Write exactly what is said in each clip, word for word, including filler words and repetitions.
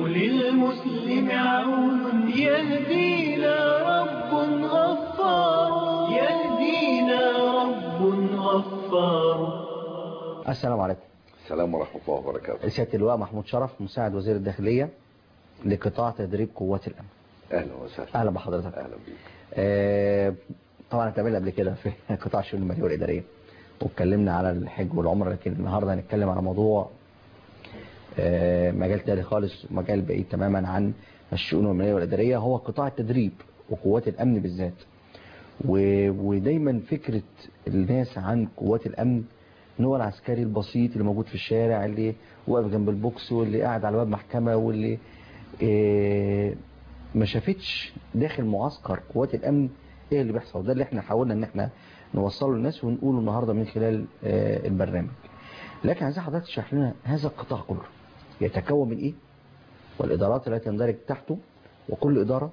للمسلم عون يهدينا رب غفار يهدينا رب غفار. السلام عليكم. السلام ورحمة الله وبركاته. سيادة اللواء محمود شرف، مساعد وزير الداخلية لقطاع تدريب قوات الأمن. أهلا وسهلا. أهلا بحضرتك. أهلا بيك. آه طبعا اتقابلنا قبل كده في قطاع الشؤون المالية والإدارية واتكلمنا على الحج والعمرة، لكن النهارده هنتكلم على موضوع آه مجال تاني خالص، مجال بعيد تماما عن الشؤون المالية والإدارية، هو قطاع التدريب وقوات الأمن بالذات. ودايما فكرة الناس عن قوات الأمن ان هو العسكري البسيط اللي موجود في الشارع، اللي واقف جنب البوكس، واللي قاعد على باب محكمة، واللي إيه ما شافتش داخل معسكر قوات الامن ايه اللي بيحصل. ده اللي احنا حاولنا ان احنا نوصله للناس ونقوله النهارده من خلال إيه البرنامج. لكن عايز حضرتك تشرح لنا هذا القطاع كله يتكون من ايه، والادارات التي تندرج تحته، وكل اداره،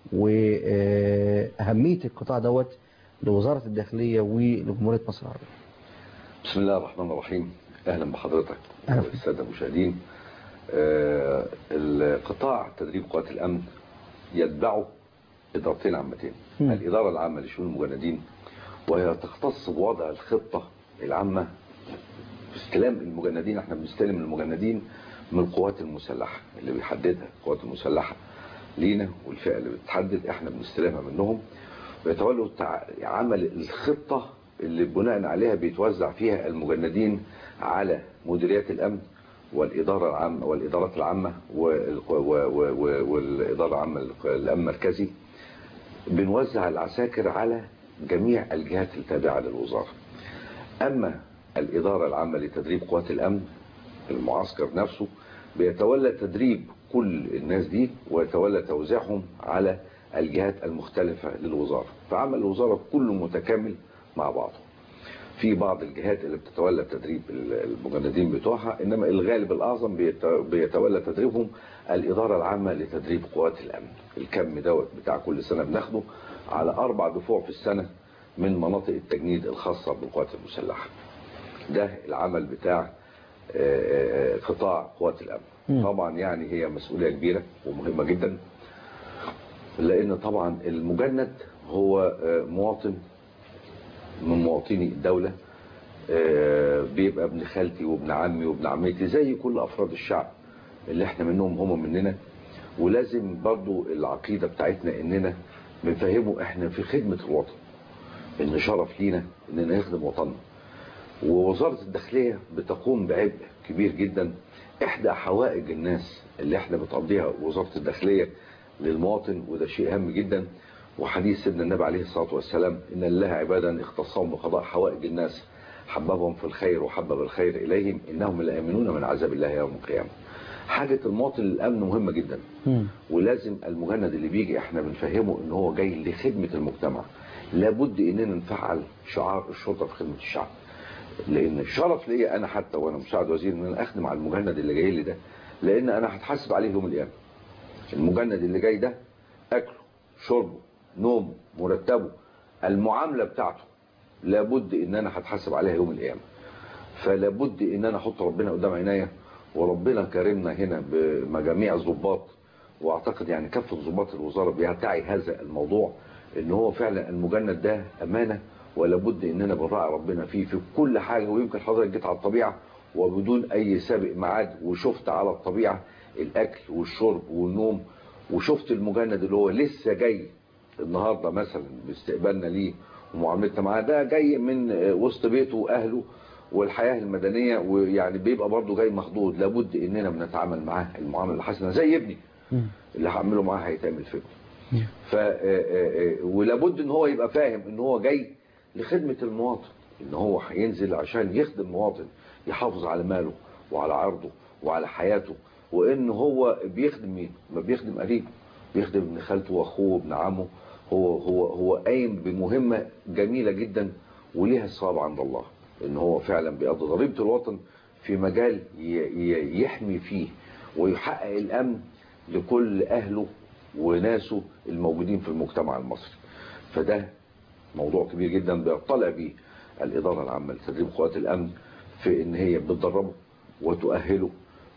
واهميه القطاع دوت لوزاره الداخليه ولجمهوريه مصر العربيه. بسم الله الرحمن الرحيم. اهلا بحضرتك والساده المشاهدين. آه القطاع تدريب قوات الامن يتبعه ادارتين عامتين. م. الاداره العامه لشؤون المجندين، وهي تختص بوضع الخطه العامه في استلام المجندين. احنا بنستلم المجندين من القوات المسلحه اللي بيحددها القوات المسلحه لينا، والفئه اللي بتحدد احنا بنستلمها منهم، ويتولوا عمل الخطه اللي بناء عليها بيتوزع فيها المجندين على مديريات الامن والاداره العامه والادارات العامه والاداره العامه الامن المركزي. بنوزع العساكر على جميع الجهات التابعه للوزاره. اما الاداره العامه لتدريب قوات الامن، المعسكر نفسه بيتولى تدريب كل الناس دي ويتولى توزيعهم على الجهات المختلفه للوزاره. فعمل الوزاره كله متكامل مع بعضه. في بعض الجهات اللي بتتولى تدريب المجندين بتوعها، انما الغالب الاعظم بيتولى تدريبهم الاداره العامه لتدريب قوات الامن. الكم دوت بتاع كل سنه بناخده على اربع دفوع في السنه من مناطق التجنيد الخاصه بالقوات المسلحه. ده العمل بتاع قطاع قوات الامن. طبعا يعني هي مسؤوليه كبيره ومهمه جدا، لان طبعا المجند هو مواطن من مواطني الدولة، بيبقى ابن خالتي وابن عمي وابن عمتي زي كل أفراد الشعب اللي احنا منهم هم مننا. ولازم برضو العقيدة بتاعتنا اننا بنفهمه احنا في خدمة الوطن، ان شرف لينا اننا نخدم وطننا. ووزارة الداخلية بتقوم بعبء كبير جدا. احدى حوائج الناس اللي احنا بتقضيها وزارة الداخلية للمواطن، وده شيء هام جدا. وحديث سيدنا النبي عليه الصلاة والسلام إن الله عبادا اختصهم بقضاء حوائج الناس، حببهم في الخير وحبب الخير إليهم، إنهم لآمنون من عذاب الله يوم القيامة. حاجة المواطن للأمن مهمة جدا. م. ولازم المجند اللي بيجي احنا بنفهمه إن هو جاي لخدمة المجتمع. لابد إننا نفعل شعار الشرطة في خدمة الشعب، لأن الشرف ليا أنا حتى وأنا مساعد وزير إن أنا أخدم على المجند اللي جاي لي ده، لأن أنا هتحاسب عليه يوم القيامة. المجند اللي جاي ده أكله، شربه، نومه، مرتبه، المعاملة بتاعته لابد ان انا هتحاسب عليها يوم القيامة. فلابد ان انا احط ربنا قدام عينيا، وربنا كرمنا هنا بمجاميع الضباط، واعتقد يعني كافة ضباط الوزارة بيعتعي هذا الموضوع، ان هو فعلا المجند ده امانة، ولابد اننا بنراعي ربنا فيه في كل حاجة. ويمكن حضرتك جيت على الطبيعة وبدون اي سابق ميعاد وشفت على الطبيعة الاكل والشرب والنوم، وشفت المجند اللي هو لسه جاي النهاردة مثلا باستقبالنا ليه ومعاملتنا معاه، ده جاي من وسط بيته واهله والحياة المدنية، ويعني بيبقى برضه جاي مخضوض. لابد اننا بنتعامل معاه المعاملة الحسنة زي ابني اللي هعمله معاه هيتعمل في ابني. ف ولابد ان هو يبقى فاهم ان هو جاي لخدمة المواطن، ان هو هينزل عشان يخدم المواطن، يحافظ على ماله وعلى عرضه وعلى حياته، وان هو بيخدم مين؟ ما بيخدم قريب، بيخدم ابن خالته واخوه وابن عمه. هو هو هو قايم بمهمة جميلة جدا وليها الصواب عند الله، ان هو فعلا بيقضي ضريبة الوطن في مجال يحمي فيه ويحقق الامن لكل اهله وناسه الموجودين في المجتمع المصري. فده موضوع كبير جدا بيطلع بيه الادارة العامة لتدريب قوات الامن في ان هي بتدربه وتؤهله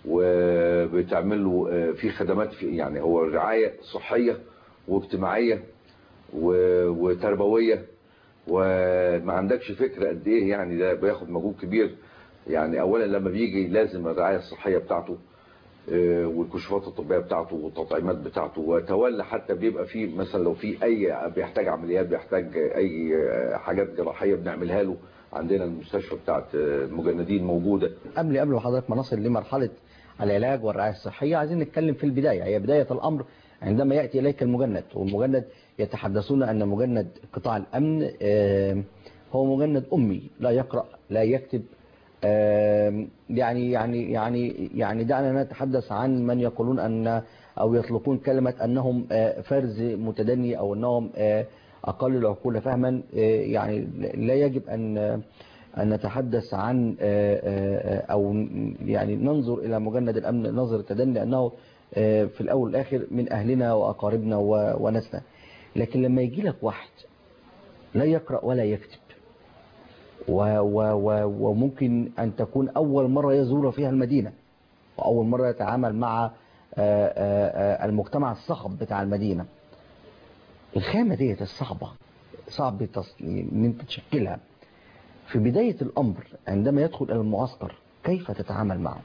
وبتعمل له في خدمات، في يعني هو رعايه صحيه واجتماعيه وتربويه، وما عندكش فكره قد ايه يعني ده بياخد مجهود كبير. يعني اولا لما بيجي لازم الرعايه الصحيه بتاعته والكشوفات الطبيه بتاعته والتطعيمات بتاعته، وتولى حتى بيبقى فيه مثلا لو في اي بيحتاج عمليات، بيحتاج اي حاجات جراحيه بنعملها له. عندنا المستشفى بتاعت المجندين موجوده. قبل قبل حضرتك ما نصل لمرحله العلاج والرعايه الصحيه، عايزين نتكلم في البدايه. هي بدايه الامر عندما ياتي اليك المجند، والمجند يتحدثون ان مجند قطاع الامن هو مجند امي لا يقرا لا يكتب. يعني يعني يعني يعني دعنا نتحدث عن من يقولون ان او يطلقون كلمه انهم فرز متدني او انهم اقل العقول فهما. يعني لا يجب ان ان نتحدث عن او يعني ننظر الى مجند الامن نظر تدني، لانه في الاول والاخر من اهلنا واقاربنا وناسنا. لكن لما يجي لك واحد لا يقرا ولا يكتب و و و وممكن أن تكون أول مرة يزور فيها المدينة، وأول مرة يتعامل مع المجتمع الصخب بتاع المدينة، الخامة ديت الصعبة صعب أن أنت تشكلها في بداية الأمر. عندما يدخل إلى المعسكر كيف تتعامل معه؟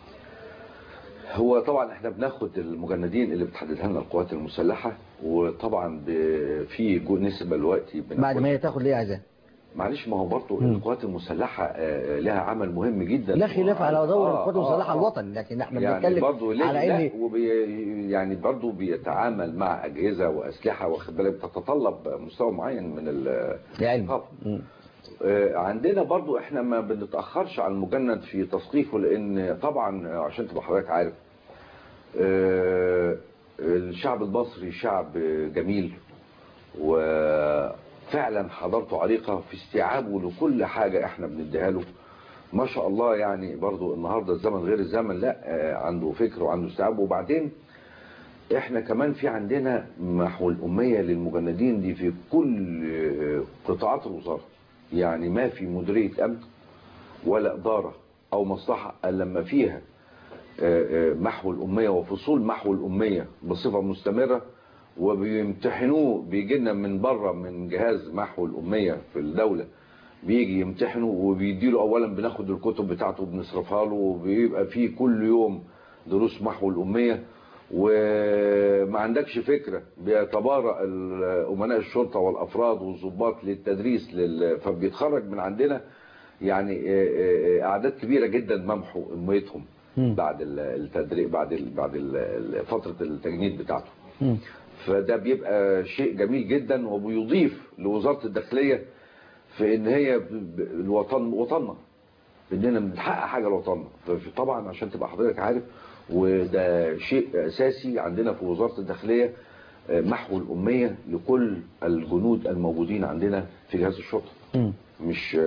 هو طبعا احنا بناخد المجندين اللي بتحددها لنا القوات المسلحة، وطبعا في نسبة دلوقتي بعد ما هي تاخد ليه عايزاه. معلش ما هو برضه القوات المسلحة لها عمل مهم جدا، لا خلاف على دور القوات المسلحة الوطني، لكن احنا يعني بنتكلم على ان وبي يعني برضه بيتعامل مع اجهزه واسلحه واخد بالك بتتطلب مستوى معين من العلم. عندنا برضه احنا ما بنتاخرش على المجند في تثقيفه، لان طبعا عشان تبقى حضرتك عارف الشعب المصري شعب جميل، وفعلا حضارته عريقه في استيعابه لكل حاجه احنا بنديها له ما شاء الله. يعني برضو النهاردة الزمن غير الزمن، لا عنده فكر وعنده استيعاب. وبعدين احنا كمان في عندنا محو الأمية للمجندين دي في كل قطاعات الوزارة. يعني ما في مديرية أمن ولا إدارة أو مصلحة إلا لما فيها محو الأمية وفصول محو الأمية بصفة مستمرة، وبيمتحنوه. بيجي لنا من بره من جهاز محو الأمية في الدولة، بيجي يمتحنه وبيديله اولا بناخد الكتب بتاعته وبنصرفها له، وبيبقى فيه كل يوم دروس محو الاميه. وما عندكش فكره بيتبارى امناء الشرطه والافراد والضباط للتدريس لل... فبيتخرج من عندنا يعني اعداد كبيره جدا ممحو اميتهم بعد التدريب بعد ال... بعد ال... فتره التجنيد بتاعته. فده بيبقى شيء جميل جدا، وبيضيف لوزاره الداخليه في ان هي الوطن وطننا، اننا بنحقق حاجه لوطننا. طبعا عشان تبقى حضرتك عارف، وده شيء اساسي عندنا في وزاره الداخليه، محو الاميه لكل الجنود الموجودين عندنا في جهاز الشرطه. مش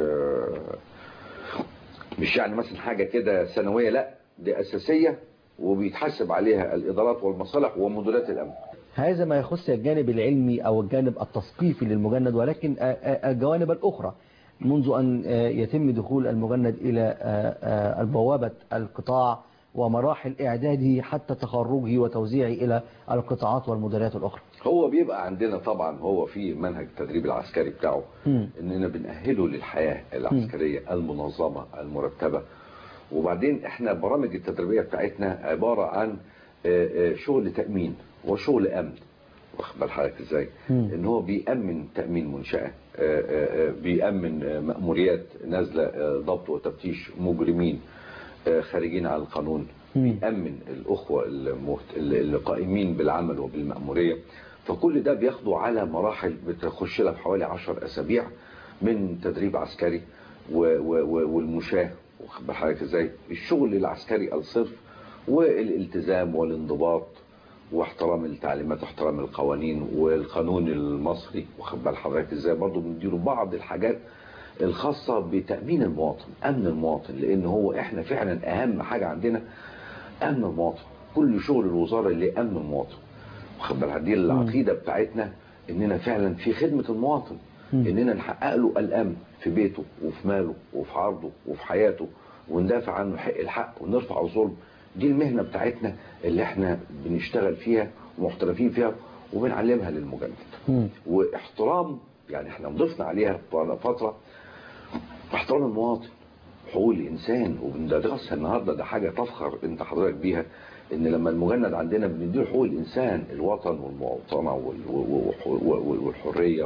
مش يعني مثلا حاجه كده سنويه، لا دي اساسيه وبيتحسب عليها الادارات والمصالح ومديريات الامن. هذا ما يخص الجانب العلمي أو الجانب التثقيفي للمجند، ولكن الجوانب الأخرى منذ أن يتم دخول المجند إلى البوابة القطاع ومراحل إعداده حتى تخرجه وتوزيعه إلى القطاعات والمديريات الأخرى. هو بيبقى عندنا طبعا هو في منهج التدريب العسكري بتاعه م. إننا بنأهله للحياة العسكرية م. المنظمة المرتبة. وبعدين احنا برامج التدريبية بتاعتنا عبارة عن شغل تأمين وشغل امن، واخد بال حضرتك ازاي؟ ان هو بيأمن تأمين منشأة، بيأمن مأموريات نازلة ضبط وتفتيش مجرمين خارجين على القانون، بيأمن الأخوة القائمين بالعمل وبالمأمورية. فكل ده بياخدوا على مراحل بتخش لها في حوالي عشر أسابيع من تدريب عسكري والمشاة، واخد بال حضرتك ازاي؟ الشغل العسكري الصرف والالتزام والانضباط واحترام التعليمات واحترام القوانين والقانون المصري، واخد بال حضرتك ازاي؟ برضه بنديله بعض الحاجات الخاصه بتامين المواطن، امن المواطن، لان هو احنا فعلا اهم حاجه عندنا امن المواطن. كل شغل الوزاره اللي امن المواطن، واخد بال. دي العقيده بتاعتنا اننا فعلا في خدمه المواطن، اننا نحقق له الامن في بيته وفي ماله وفي عرضه وفي حياته، وندافع عنه حق الحق ونرفع الظلم. دي المهنة بتاعتنا اللي احنا بنشتغل فيها ومحترفين فيها وبنعلمها للمجند. م. واحترام يعني احنا ضفنا عليها فترة احترام المواطن، حقوق الانسان، وبندرسها النهارده. ده حاجة تفخر انت حضرتك بيها، ان لما المجند عندنا بنديله حقوق الانسان، الوطن والمواطنة والحرية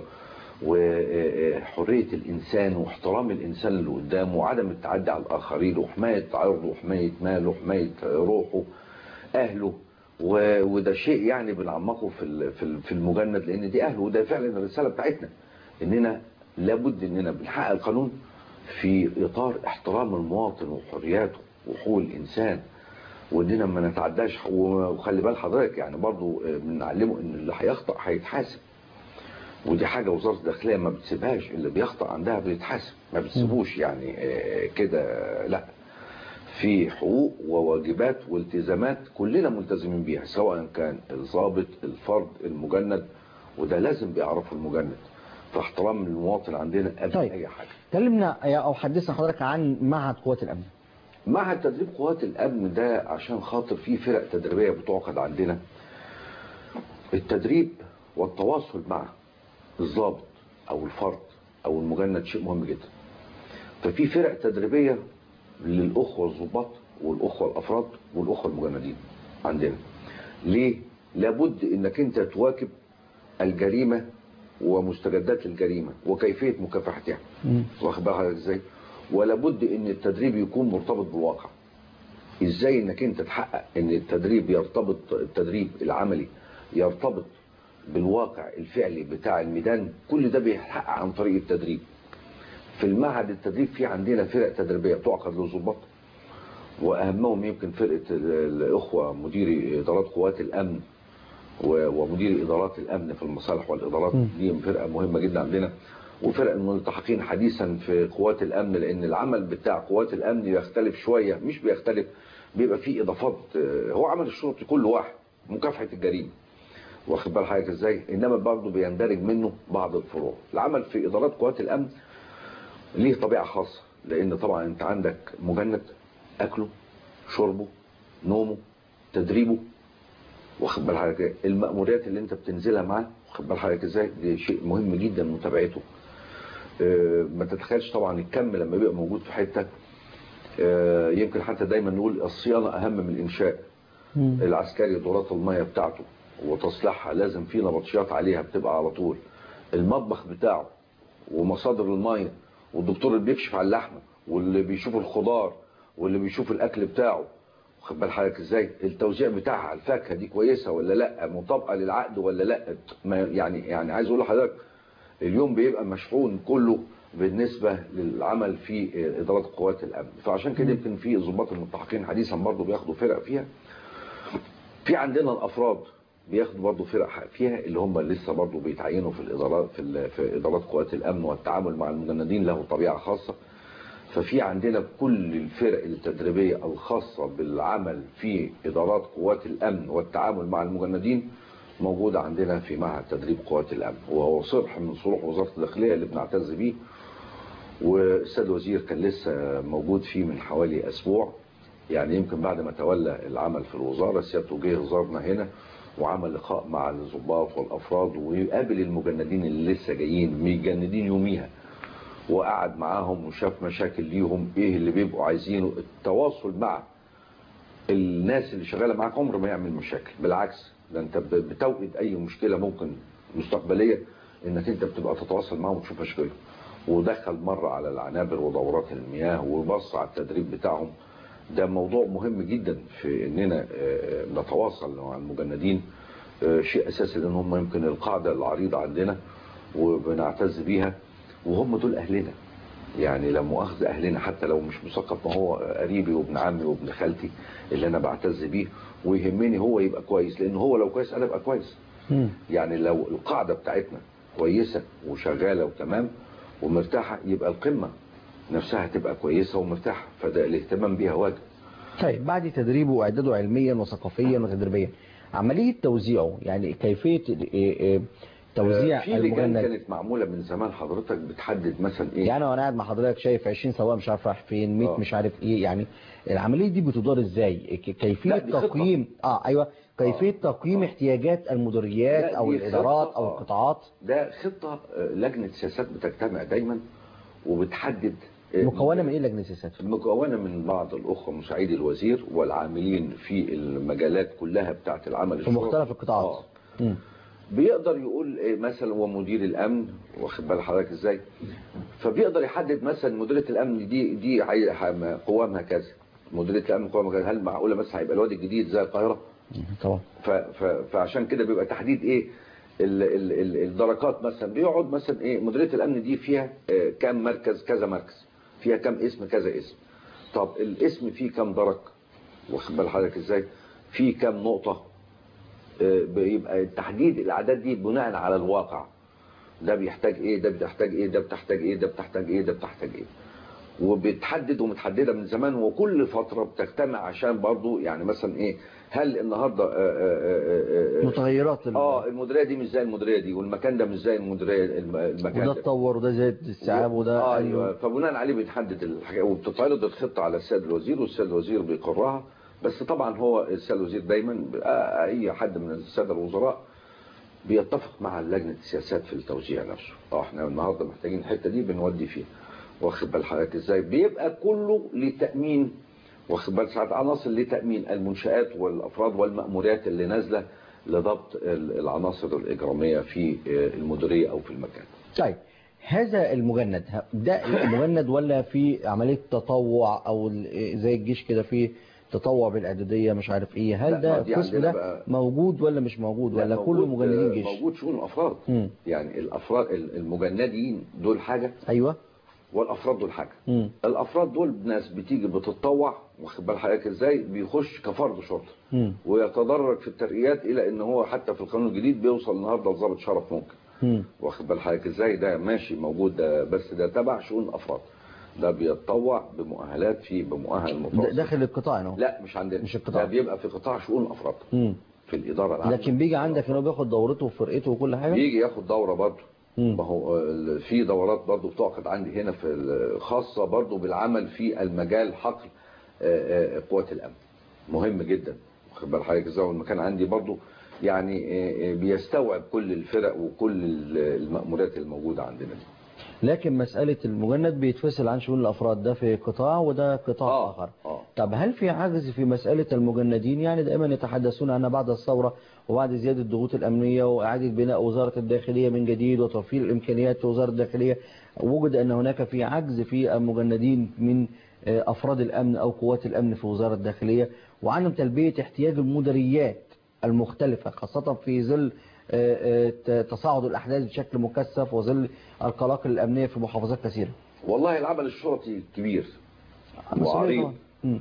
وحرية الإنسان واحترام الإنسان اللي قدامه وعدم التعدي على الآخرين وحماية عرضه وحماية ماله وحماية روحه أهله. وده شيء يعني بنعمقه في في المجند، لأن دي أهله، وده فعلا الرسالة بتاعتنا، إننا لابد إننا بنحقق القانون في إطار احترام المواطن وحرياته وحقوق الإنسان، وإننا ما نتعداش. وخلي بال حضرتك يعني برضو بنعلمه إن اللي هيخطأ هيتحاسب، ودي حاجة وزارة الداخلية ما بتسيبهاش، اللي بيخطأ عندها بيتحاسب، ما بتسيبوش يعني كده، لا، في حقوق وواجبات والتزامات كلنا ملتزمين بيها، سواء كان الضابط الفرد المجند، وده لازم بيعرفه المجند. فاحترام المواطن عندنا قبل طيب. اي حاجة. كلمنا او حدثنا حضرتك عن معهد قوات الامن. معهد تدريب قوات الامن ده عشان خاطر فيه فرق تدريبية بتعقد عندنا. التدريب والتواصل مع الضابط او الفرد او المجند شيء مهم جدا. ففي فرق تدريبية للاخوة الضباط والاخوة الافراد والاخوة المجندين عندنا. ليه؟ لابد انك انت تواكب الجريمة ومستجدات الجريمة وكيفية مكافحتها، واخد بالك ازاي؟ ولابد ان التدريب يكون مرتبط بالواقع. ازاي انك انت تحقق ان التدريب يرتبط، التدريب العملي يرتبط بالواقع الفعلي بتاع الميدان، كل ده بيتحقق عن طريق التدريب. في المعهد التدريب في عندنا فرق تدريبية بتعقد للضباط، واهمهم يمكن فرقة الاخوة مديري ادارات قوات الامن ومديري ادارات الامن في المصالح والادارات، دي فرقة مهمة جدا عندنا. وفرق الملتحقين حديثا في قوات الامن، لان العمل بتاع قوات الامن يختلف شوية، مش بيختلف، بيبقى فيه اضافات. هو عمل الشرطي كل واحد مكافحة الجريمة، واخد بال حضرتك ازاي؟ انما برضه بيندرج منه بعض الفروع. العمل في ادارات قوات الامن ليه طبيعه خاصه، لان طبعا انت عندك مجند، اكله شربه نومه تدريبه، واخد بال حضرتك، المأموريات اللي انت بتنزلها معاه، واخد بال حضرتك ازاي، دي شيء مهم جدا متابعته. اه ما تتخيلش طبعا الكم لما بيبقى موجود في حته. اه يمكن حتى دايما نقول الصيانه اهم من الانشاء. العسكري دورات الميه بتاعته وتصليحها لازم في نبطشيات عليها بتبقى على طول. المطبخ بتاعه ومصادر الميه، والدكتور اللي بيكشف على اللحمه واللي بيشوف الخضار واللي بيشوف الاكل بتاعه، واخد بال حضرتك ازاي، التوزيع بتاعها على الفاكهه دي كويسه ولا لا، مطابقه للعقد ولا لا. يعني يعني عايز اقول لحضرتك اليوم بيبقى مشحون كله بالنسبه للعمل في ادارات قوات الامن. فعشان كده يمكن في ضباط الملتحقين حديثا برضه بياخدوا فرق فيها. في عندنا الافراد بياخدوا برضه فرق فيها، اللي هم لسه برضه بيتعينوا في الادارات في, في ادارات قوات الامن، والتعامل مع المجندين له طبيعه خاصه. ففي عندنا كل الفرق التدريبيه الخاصه بالعمل في ادارات قوات الامن والتعامل مع المجندين موجوده عندنا في معهد تدريب قوات الامن، وهو صرح من صروح وزاره الداخليه اللي بنعتز بيه. والسيد الوزير كان لسه موجود فيه من حوالي اسبوع، يعني يمكن بعد ما تولى العمل في الوزاره سيادته جه زارنا هنا وعمل لقاء مع الضباط والافراد، ويقابل المجندين اللي لسه جايين متجندين يوميها، وقعد معاهم وشاف مشاكل ليهم ايه اللي بيبقوا عايزينه. التواصل مع الناس اللي شغاله معاك عمره ما يعمل مشاكل، بالعكس ده انت بتوقد اي مشكله ممكن مستقبليه، انك انت بتبقى تتواصل معاهم وتشوف مشاكلهم. ودخل مره على العنابر ودورات المياه وبص على التدريب بتاعهم. ده موضوع مهم جدا في اننا نتواصل مع المجندين، شيء اساسي، لان هم يمكن القاعده العريضه عندنا وبنعتز بيها، وهم دول اهلنا. يعني لا مؤاخذه اهلنا، حتى لو مش مثقف، ما هو قريبي وابن عمي وابن خالتي اللي انا بعتز بيه، ويهمني هو يبقى كويس، لان هو لو كويس انا ابقى كويس. يعني لو القاعده بتاعتنا كويسه وشغاله وتمام ومرتاحه، يبقى القمه نفسها تبقى كويسه ومرتاحه، فده الاهتمام بيها واجب. طيب بعد تدريبه واعداده علميا وثقافيا وتدريبيا، عمليه توزيعه يعني كيفيه توزيع في لجان المجند. كانت معموله من زمان حضرتك بتحدد مثلا ايه، يعني وانا قاعد مع حضرتك شايف عشرين سواق مش عارف رايح فين، مية آه. مش عارف ايه، يعني العمليه دي بتدار ازاي؟ ك- كيفيه لا، دي خطة. تقييم اه ايوه كيفيه آه. تقييم آه. احتياجات المديريات لا، او دي الادارات خطة. او آه. القطاعات. ده خطه آه، لجنه سياسات بتجتمع دايما وبتحدد آه، مكونه من ايه لجنه السياسات؟ مكونه من بعض الاخوه مساعدي الوزير والعاملين في المجالات كلها بتاعه العمل في الشرطي. مختلف القطاعات. آه. مم. بيقدر يقول إيه مثلا هو مدير الامن، واخد بال حضرتك ازاي، فبيقدر يحدد مثلا مديريه الامن دي دي عاي- ح- قوامها كذا، مديريه الامن قوامها كذا، هل معقوله مثلا هيبقى الوادي الجديد زي القاهره؟ طبعا. ف- ف- فعشان كده بيبقى تحديد ايه ال- ال- ال- الدرجات، مثلا بيقعد مثلا ايه مديريه الامن دي فيها آه، كام مركز، كذا مركز، فيها كام اسم، كذا اسم. طب الاسم فيه كام درج، واخد بال حضرتك ازاي، فيه كام نقطه، آه، بيبقى تحديد الاعداد دي بناء على الواقع، ده بيحتاج ايه، ده بتحتاج ايه، ده بتحتاج ايه، ده بتحتاج ايه، ده بتحتاج ايه، وبتحدد ومتحدده من زمان، وكل فتره بتجتمع عشان برضو يعني مثلا ايه، هل النهارده آه، آه، آه، آه، متغيرات ال- اه المديريه دي مش زي المديريه دي، والمكان ده مش زي المديريه الم- المكان وده ده اتطور وده زاد السحاب وده آه قل. ايوه، فبناء عليه بتحدد الحاجه وبتتعرض الخطه على السيد الوزير، والسيد الوزير بيقرها. بس طبعا هو السيد الوزير دايما آه، اي حد من الساده الوزراء بيتفق مع لجنه السياسات في التوزيع نفسه. اه احنا النهارده محتاجين الحته دي بنودي فيها، واخد بال حضرتك ازاي، بيبقى كله لتامين، واخد بال ساعات عناصر لتامين المنشات والافراد والمأموريات اللي نازله لضبط ال- العناصر الاجراميه في آه، المديريه او في المكان. طيب هذا المجند ه- ده المجند ولا في عمليه تطوع او ال- زي الجيش كده في تطوع بالاعداديه مش عارف ايه، لا، هل ما ده دي القسم عندنا ده بقى- موجود ولا مش موجود لا، ولا موجود، كله مجندين آه، جيش؟ موجود شؤون افراد. مم. يعني الافراد المجندين دول حاجه، ايوه. والافراد دول حاجه. مم. الافراد دول ناس بتيجي بتتطوع، واخد بال حضرتك ازاي، بيخش كفرد شرطه مم. ويتدرج في الترقيات الى ان هو حتى في القانون الجديد بيوصل النهارده لضابط شرف ممكن، مم. واخد بال حضرتك ازاي، ده ماشي موجود ده، بس ده تبع شؤون افراد، ده بيتطوع بمؤهلات في بمؤهل ده متوسط. داخل القطاع هنا. لا مش عندنا، مش القطاع. ده بيبقى في قطاع شؤون افراد مم. في الاداره العامه. لكن بيجي عندك ان هو بياخد دورته وفرقته وكل حاجه. بيجي ياخد دوره برضه. مم. ما هو ال- في دورات برضه بتعقد عندي هنا في ال- خاصه برضه بالعمل في المجال حقل آه، آه، قوات الامن، مهم جدا، واخد بال حضرتك ازاي، والمكان عندي برضه يعني آه، آه، بيستوعب كل الفرق وكل ال- المأموريات الموجوده عندنا دي. لكن مسألة المجند بيتفصل عن شؤون الأفراد، ده في قطاع وده قطاع آه، آخر. آه. طب هل في عجز في مسألة المجندين؟ يعني دائما يتحدثون عنها بعد الثورة وبعد زيادة الضغوط الأمنية وإعادة بناء وزارة الداخلية من جديد وتوفير الإمكانيات في وزارة الداخلية، وجد أن هناك في عجز في المجندين من آه، أفراد الأمن أو قوات الأمن في وزارة الداخلية، وعدم تلبية احتياج المديريات المختلفة خاصة في ظل آه، آه، تصاعد الأحداث بشكل مكثف وظل القلاقل الأمنية في محافظات كثيرة. والله العمل الشرطي كبير مسؤولية وعريض، طبعاً. مم.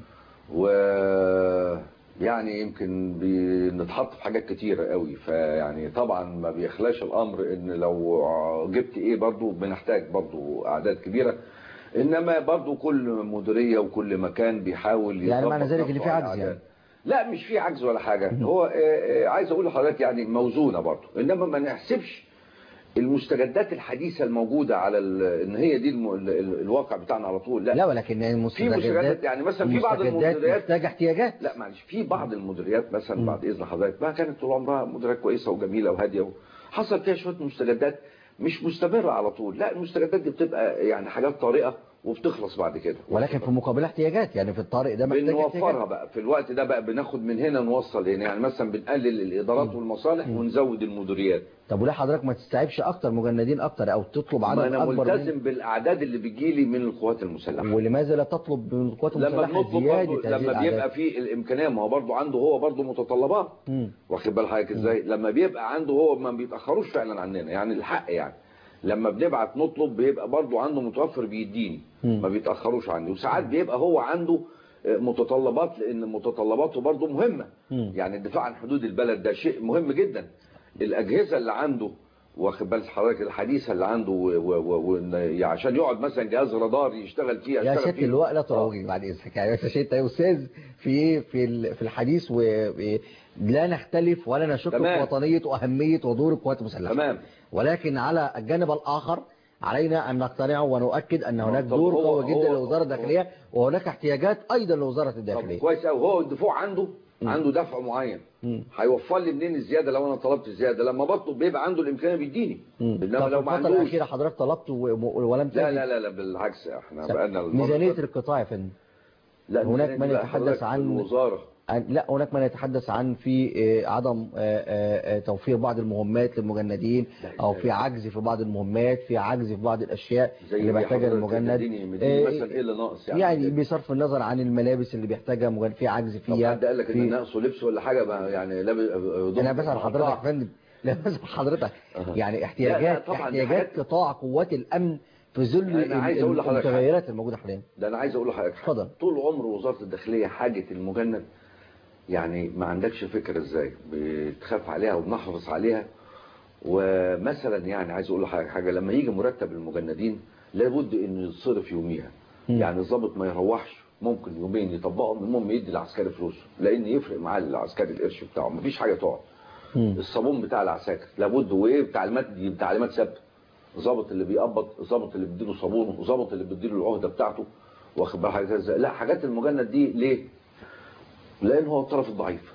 ويعني يمكن بنتحط في حاجات كتيرة قوي، فيعني طبعا ما بيخلاش الامر ان لو جبت ايه برضو بنحتاج برضو اعداد كبيرة، انما برضو كل مديرية وكل مكان بيحاول يعني معنى يظبط ذلك ان نفسه في على عجز الأعداد. يعني؟ لا مش في عجز ولا حاجة، هو آه، آه، عايز اقول لحضرتك يعني موزونة برضو، انما ما نحسبش المستجدات الحديثة الموجودة على ال- ان هي دي الم... ال- ال- الواقع بتاعنا على طول. لا, لا ولكن في المستجدات مستجدات يعني مثلا في بعض المستجدات المديريات محتاجة احتياجات. لا معلش، في بعض المديريات مثلا مم. بعد اذن حضرتك ما كانت طول عمرها مديريات كويسه وجميله وهاديه، حصل فيها شويه مستجدات مش مستمره على طول، لا المستجدات دي بتبقى يعني حاجات طارئه وبتخلص بعد كده، ولكن في مقابل احتياجات، يعني في الطارئ ده محتاج بنوفرها احتياجات. بقى في الوقت ده بقى، بناخد من هنا نوصل هنا، يعني مثلا بنقلل الادارات والمصالح ونزود المديريات. طب وليه حضرتك ما تستعيبش اكتر مجندين اكتر او تطلب عدد ما انا اكبر ملتزم من... بالاعداد اللي بتجيلي من القوات المسلحه. ولماذا لا تطلب من القوات لما المسلحه بنطلب زياده برضو هذه لما الاعداد؟ بيبقى في الامكانيه، ما هو برضو عنده هو برضو متطلبات، مم. واخد بال حضرتك ازاي، لما بيبقى عنده هو ما بيتاخروش فعلا عننا، يعني الحق يعني لما بنبعت نطلب بيبقى برضو عنده متوفر بيديني، مم. ما بيتاخروش عني، وساعات بيبقى هو عنده متطلبات لان متطلباته برضو مهمه. مم. يعني الدفاع عن حدود البلد ده شيء مهم جدا، الاجهزه اللي عنده واخد بال حضرتك الحديثه اللي عنده و... و... و... عشان يقعد مثلا جهاز رادار يشتغل فيه يا يشتغل سيادة اللواء لا تروجي بعد اذنك، يعني بس انت يا استاذ في ايه في ال- في الحديث و لا نختلف ولا نشك في وطنية وأهمية ودور القوات المسلحة. تمام. ولكن على الجانب الآخر علينا أن نقتنع ونؤكد أن هناك دور قوي جدا للوزارة الداخلية، وهناك احتياجات أيضا لوزارة الداخلية. كويس قوي. هو الدفوع عنده م. عنده دفع معين، هيوفر لي منين الزيادة لو أنا طلبت الزيادة؟ لما بطلب بيبقى عنده الإمكانية بيديني. إنما لو ما عندوش. الفترة الأخيرة حضرتك طلبت ولم تجد. لا لا لا لا بالعكس، احنا بقالنا ميزانية القطاع يا فندم. لا هناك من يتحدث عن الوزارة. لا هناك من يتحدث عن في عدم توفير بعض المهمات للمجندين، او في عجز في بعض المهمات، في عجز في بعض الاشياء اللي بيحتاجها المجند. مثلا ايه اللي ناقص يعني؟ يعني بصرف النظر عن الملابس اللي بيحتاجها مجند في عجز فيها. حد قال لك ان ناقصه لبس ولا حاجه بقى يعني لابس؟ انا بسأل حضرتك يا فندم، لا بسأل حضرتك يعني احتياجات احتياجات قطاع قوات الامن في ظل المتغيرات الموجوده حاليا. ده انا عايز اقول لحضرتك حاجه. طول عمر وزاره الداخليه حاجه المجند يعني ما عندكش فكره ازاي بتخاف عليها وبنحرص عليها. ومثلا يعني عايز اقول لحضرتك حاجه، لما يجي مرتب المجندين لابد انه يتصرف يوميها. م. يعني الضابط ما يروحش ممكن يومين يطبقهم، المهم يدي العسكري فلوسه، لان يفرق معاه العسكري القرش بتاعه، مفيش حاجه تقعد. الصابون بتاع العساكر لابد، وايه بتعليمات دي تعليمات ثابته. الضابط اللي بيقبض، الضابط اللي بيديله صابونه، الضابط اللي بيديله العهده بتاعته، واخد بالك حاجه ازاي. لا حاجات المجند دي ليه؟ لان هو الطرف الضعيف،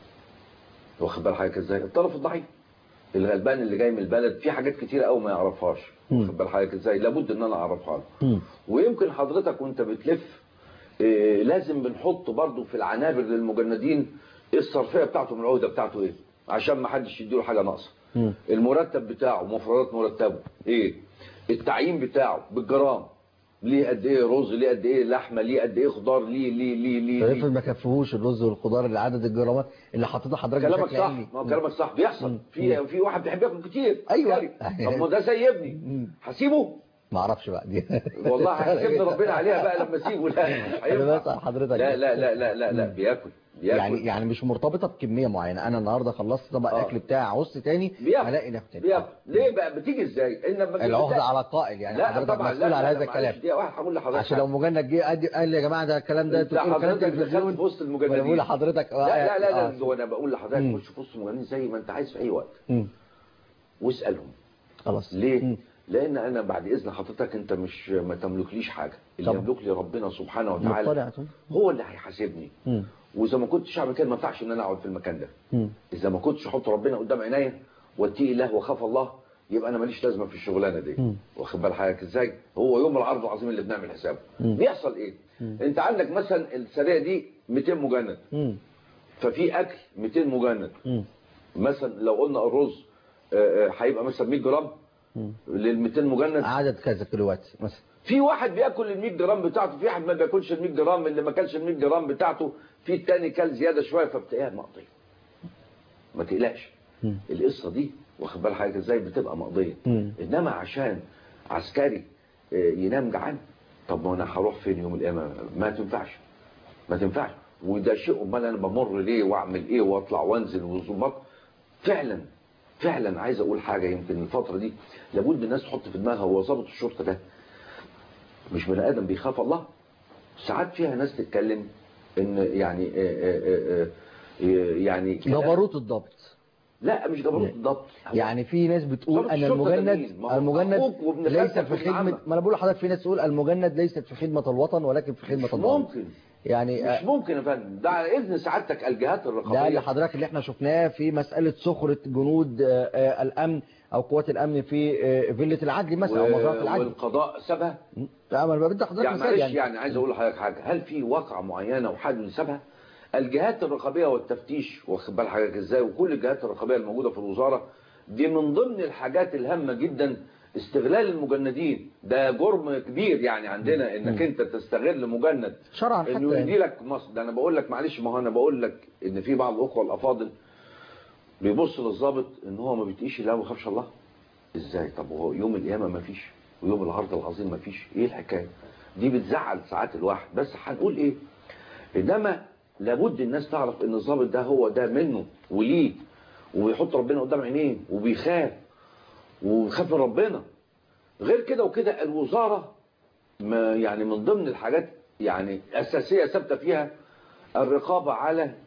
واخد بالك حضرتك ازاي؟ الطرف الضعيف الغلبان اللي جاي من البلد في حاجات كتيره قوي ما يعرفهاش، واخد بالك حضرتك ازاي؟ لابد ان انا اعرفها له. ويمكن حضرتك وانت بتلف إيه لازم بنحط برضو في العنابر للمجندين الصرفيه بتاعته من العهده بتاعته ايه، عشان ما حدش يديله حاجه ناقصه. المرتب بتاعه، مفردات مرتبه ايه، التعيين بتاعه بالجرام، ليه قد ايه رز، ليه قد ايه لحمه، ليه قد ايه خضار، ليه ليه ليه ليه طيب ما كفوش الرز والخضار اللي عدد الجرامات اللي حطيتها حضرتك بشكل كلامك صح. ما هو كلامك صح بيحصل. في في واحد بيحب ياكل كتير. ايوه. طب ما ده زي ابني، هسيبه؟ ما اعرفش بقى دي والله هحسبني ربنا عليها بقى لما اسيبه. لا مش هينفع حضرتك. لا لا لا لا لا, لا بياكل بياكل يعني يعني مش مرتبطه بكميه معينه. انا النهارده خلصت طبق آه. الاكل بتاعي عوزت تاني هلاقي نفسي بياكل. ليه بقى بتيجي ازاي؟ ان لما العهده على القائل يعني حضرتك مسؤول على هذا الكلام. هقول لحضرتك عشان لو مجند جه قال لي يا جماعه ده الكلام ده انتوا بتقولوا كلام تلفزيون في وسط المجندين. بقول لحضرتك لا لا لا لا انا بقول لحضرتك خش في وسط المجندين زي ما انت عايز في اي وقت واسالهم. خلاص. ليه؟ م. لان انا بعد اذن حضرتك انت مش ما تملكليش حاجه، اللي يملك لي ربنا سبحانه وتعالى هو اللي هيحاسبني. واذا ما كنتش اعمل كده ما ينفعش ان انا اقعد في المكان ده. م. اذا ما كنتش احط ربنا قدام عينيا واتقي الله واخاف الله يبقى انا ماليش لازمه في الشغلانه دي. واخد بال حضرتك ازاي؟ هو يوم العرض العظيم اللي بنعمل حسابه. بيحصل ايه؟ م. انت عندك مثلا السريه دي مئتين مجند، م. ففي اكل مئتين مجند. م. مثلا لو قلنا الرز هيبقى مثلا مئة جرام لل مئتين مجند، عدد كذا كيلوات مثلا. في واحد بياكل ال مئة جرام بتاعته، في واحد ما بياكلش ال مئة جرام، اللي ما كلش ال مئة جرام بتاعته في الثاني كل زياده شويه فبتلاقيها مقضيه. ما تقلقش القصه دي، واخد بال حضرتك ازاي، بتبقى مقضيه. انما عشان عسكري ينام جعان، طب ما انا هروح فين يوم القيامه؟ ما تنفعش ما تنفعش. وده شيء امال انا بمر ليه واعمل ايه واطلع وانزل وظبط. فعلا فعلا عايز اقول حاجه، يمكن الفتره دي لابد الناس تحط في دماغها هو ضابط الشرطه ده مش بني ادم بيخاف الله. ساعات فيها ناس تتكلم ان يعني آآ آآ يعني جبروت الضبط. لا مش جبروت الضبط. يعني في ناس بتقول ان المجند المجند ليس في خدمه، ما انا بقول لحضرتك في ناس تقول المجند ليست في خدمه الوطن ولكن في خدمه الضابط. ممكن يعني مش ممكن يا فندم، ده على اذن سعادتك الجهات الرقابيه. ده اللي حضرتك اللي احنا شفناه في مساله سخره جنود الامن او قوات الامن في فيله العدل مثلا او مزرعه العدل، والقضاء سابها. لا ما بدي حضرتك يعني معلش يعني, يعني عايز اقول لحضرتك حاجه، هل في واقعه معينه وحد سابها؟ الجهات الرقابيه والتفتيش، واخد بال حضرتك ازاي، وكل الجهات الرقابيه الموجوده في الوزاره دي من ضمن الحاجات الهامه جدا استغلال المجندين. ده جرم كبير يعني عندنا انك انت تستغل مجند شرعا حتى انه يدي لك مصر. ده انا بقول لك معلش، ما هو انا بقول لك ان في بعض الاخوه الافاضل بيبص للضابط ان هو ما بيتقيش الله وما بيخافش الله. ازاي؟ طب وهو يوم القيامه ما فيش ويوم العرض العظيم ما فيش؟ ايه الحكايه دي؟ بتزعل ساعات الواحد. بس هنقول ايه؟ انما لابد الناس تعرف ان الضابط ده هو ده منه وليه، وبيحط ربنا قدام عينيه وبيخاف وبيخاف من ربنا. غير كده وكده الوزاره ما يعني من ضمن الحاجات يعني اساسيه ثابته فيها الرقابه على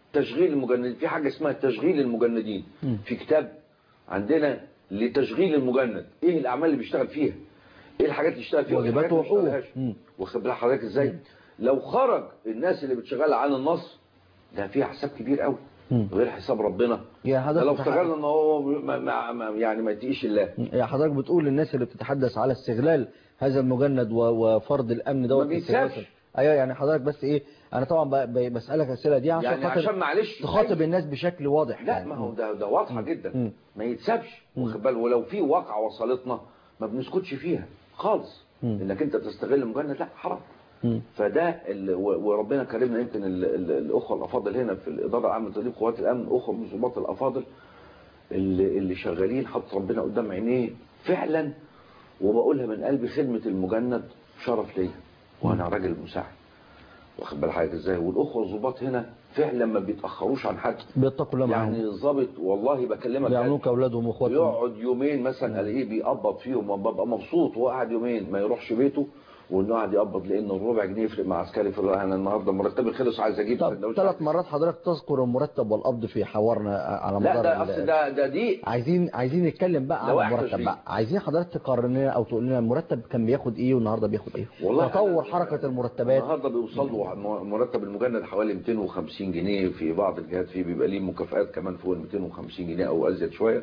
تشغيل المجندين، في حاجة اسمها تشغيل المجندين، في كتاب عندنا لتشغيل المجند، ايه الاعمال اللي بيشتغل فيها، ايه الحاجات اللي يشتغل فيها، واجباته وحقوقه. واخد بال حضرتك ازاي؟ لو خرج الناس اللي بتشغل عن النص ده فيها حساب كبير قوي غير حساب ربنا. يا حضرتك لو افتكرنا ان هو ما ما يعني ما يتقيش الله. يا حضرتك بتقول للناس اللي بتتحدث على استغلال هذا المجند وفرض الامن دوت ما بيتسابش. ايوه يعني حضرتك بس ايه، انا طبعا بسالك الاسئله دي عشان يعني عشان معلش تخاطب الناس بشكل واضح. لا ما هو ده ده واضحه جدا. م. ما يتسابش، واخد بالك؟ ولو في واقعه وصلتنا ما بنسكتش فيها خالص. م. انك انت تستغل المجند لا حرام. فده وربنا كرمنا. يمكن الاخوه الافاضل هنا في الاداره العامه لتدريب قوات الامن، اخوه من الضباط الافاضل اللي, اللي شغالين حط ربنا قدام عينيه فعلا، وبقولها من قلبي، خدمه المجند شرف ليا وانا راجل مساعد، واخد بال حضرتك ازاي؟ والاخوه الضباط هنا فعلا ما بيتاخروش عن حد، بيتقوا الله معاهم. يعني الضابط والله بكلمك بيعملوك اولادهم واخواتهم، يقعد يومين مثلا الاقيه بيقبض فيهم وببقى مبسوط، وقعد يومين ما يروحش بيته وانه قاعد يقبض، لان الربع جنيه يفرق مع عسكري. في انا النهارده مرتبي خلص عايز اجيب سندوتش. ثلاث مرات حضرتك تذكر المرتب والقبض في حوارنا على مدار. لا ده اصل ده ده دي عايزين عايزين نتكلم بقى على المرتب بقى. عايزين حضرتك تقارن لنا او تقول لنا المرتب كان بياخد ايه والنهارده بياخد ايه، تطور حركه المرتبات. النهارده بيوصل له مرتب المجند حوالي مئتين وخمسين جنيه، في بعض الجهات فيه بيبقى ليه مكافآت كمان فوق ال مئتين وخمسين جنيه او ازيد شويه.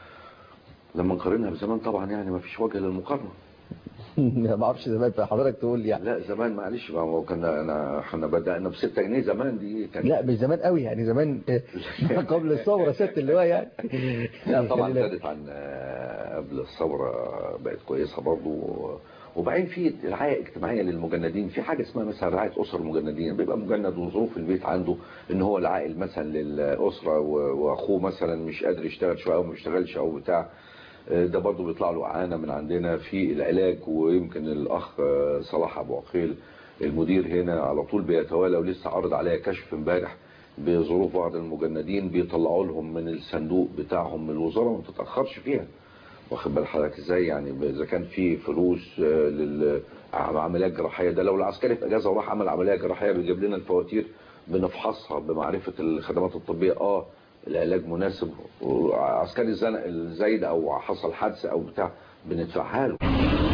لما نقارنها بزمان طبعا يعني ما فيش وجه للمقارنه. ما اعرفش زمان حضرتك تقول يعني. لا زمان معلش بقى كنا انا احنا بدأنا ب ستة جنيه زمان دي كان. لا مش زمان قوي يعني، زمان قبل الثوره ست اللي هو يعني. لا طبعا ابتدت عن قبل الثوره بقت كويسه برضه. وبعدين في رعايه اجتماعيه للمجندين، في حاجه اسمها مثلا رعايه اسر المجندين، بيبقى مجند وظروف البيت عنده ان هو العائل مثلا للاسره واخوه مثلا مش قادر يشتغل شويه او ما بيشتغلش او بتاع، ده برضه بيطلع له اعانه من عندنا في العلاج. ويمكن الاخ صلاح ابو عقيل المدير هنا على طول بيتوالى، ولسه عرض عليا كشف امبارح بظروف بعض المجندين بيطلعوا لهم من الصندوق بتاعهم من الوزاره ما تتاخرش فيها، واخد بال حضرتك ازاي؟ يعني اذا كان في فلوس للعمليات الجراحيه، ده لو العسكري في اجازه وراح عمل عمليه جراحيه بيجيب لنا الفواتير بنفحصها بمعرفه الخدمات الطبيه، اه العلاج مناسب، وعسكري الزايد او حصل حادثه او بتاع بندفعها له.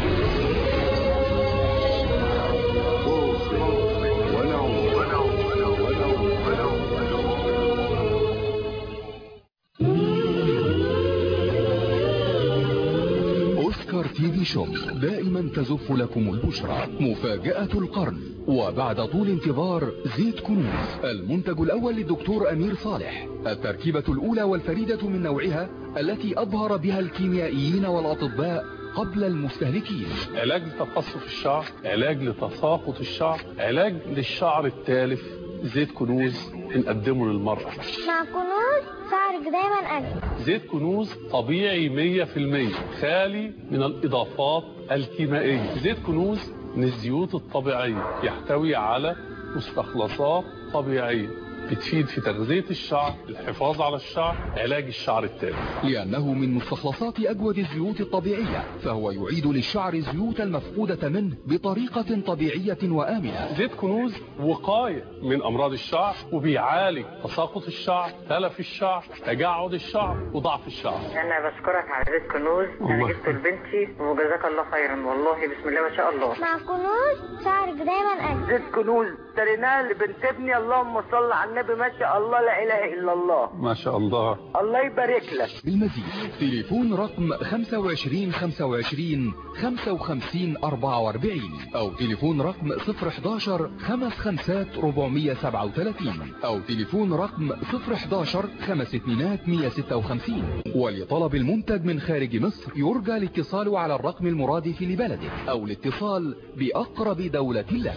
اوسكار تي في شوب دائما تزف لكم البشرى مفاجأة القرن. وبعد طول انتظار زيت كنوز، المنتج الأول للدكتور أمير صالح، التركيبة الأولى والفريدة من نوعها التي أبهر بها الكيميائيين والأطباء قبل المستهلكين. علاج لتقصف الشعر، علاج لتساقط الشعر، علاج للشعر التالف. زيت كنوز بنقدمه للمرأة. مع كنوز شعرك دايما أجمل. زيت كنوز طبيعي مية في المية، خالي من الإضافات الكيميائية. زيت كنوز من الزيوت الطبيعية، يحتوي على مستخلصات طبيعية بتفيد في تغذية الشعر، الحفاظ على الشعر، علاج الشعر التالف. لأنه من مستخلصات أجود الزيوت الطبيعية، فهو يعيد للشعر الزيوت المفقودة منه بطريقة طبيعية وآمنة. زيت كنوز وقاية من أمراض الشعر، وبيعالج تساقط الشعر، تلف الشعر، تجعد الشعر، وضعف الشعر. أنا بشكرك على زيت كنوز، أنا جبته لبنتي وجزاك الله خيرا والله، بسم الله ما شاء الله. مع كنوز شعرك دايما أجمل. زيت كنوز اشتريناه لبنت ابني، اللهم صل على النبي، ما شاء الله لا اله الا الله، ما شاء الله، الله يبارك لك. بالمزيد تليفون رقم خمسة وعشرين خمسة وعشرين خمسة وخمسين أربعة وأربعين او تليفون رقم صفر حداشر خمس خمسات أربعمية سبعة وثلاثين او تليفون رقم صفر حداشر خمس اتنينات مية ستة وخمسين. ولطلب المنتج من خارج مصر يرجى الاتصال على الرقم المرادف لبلدك او الاتصال بأقرب دولة لك.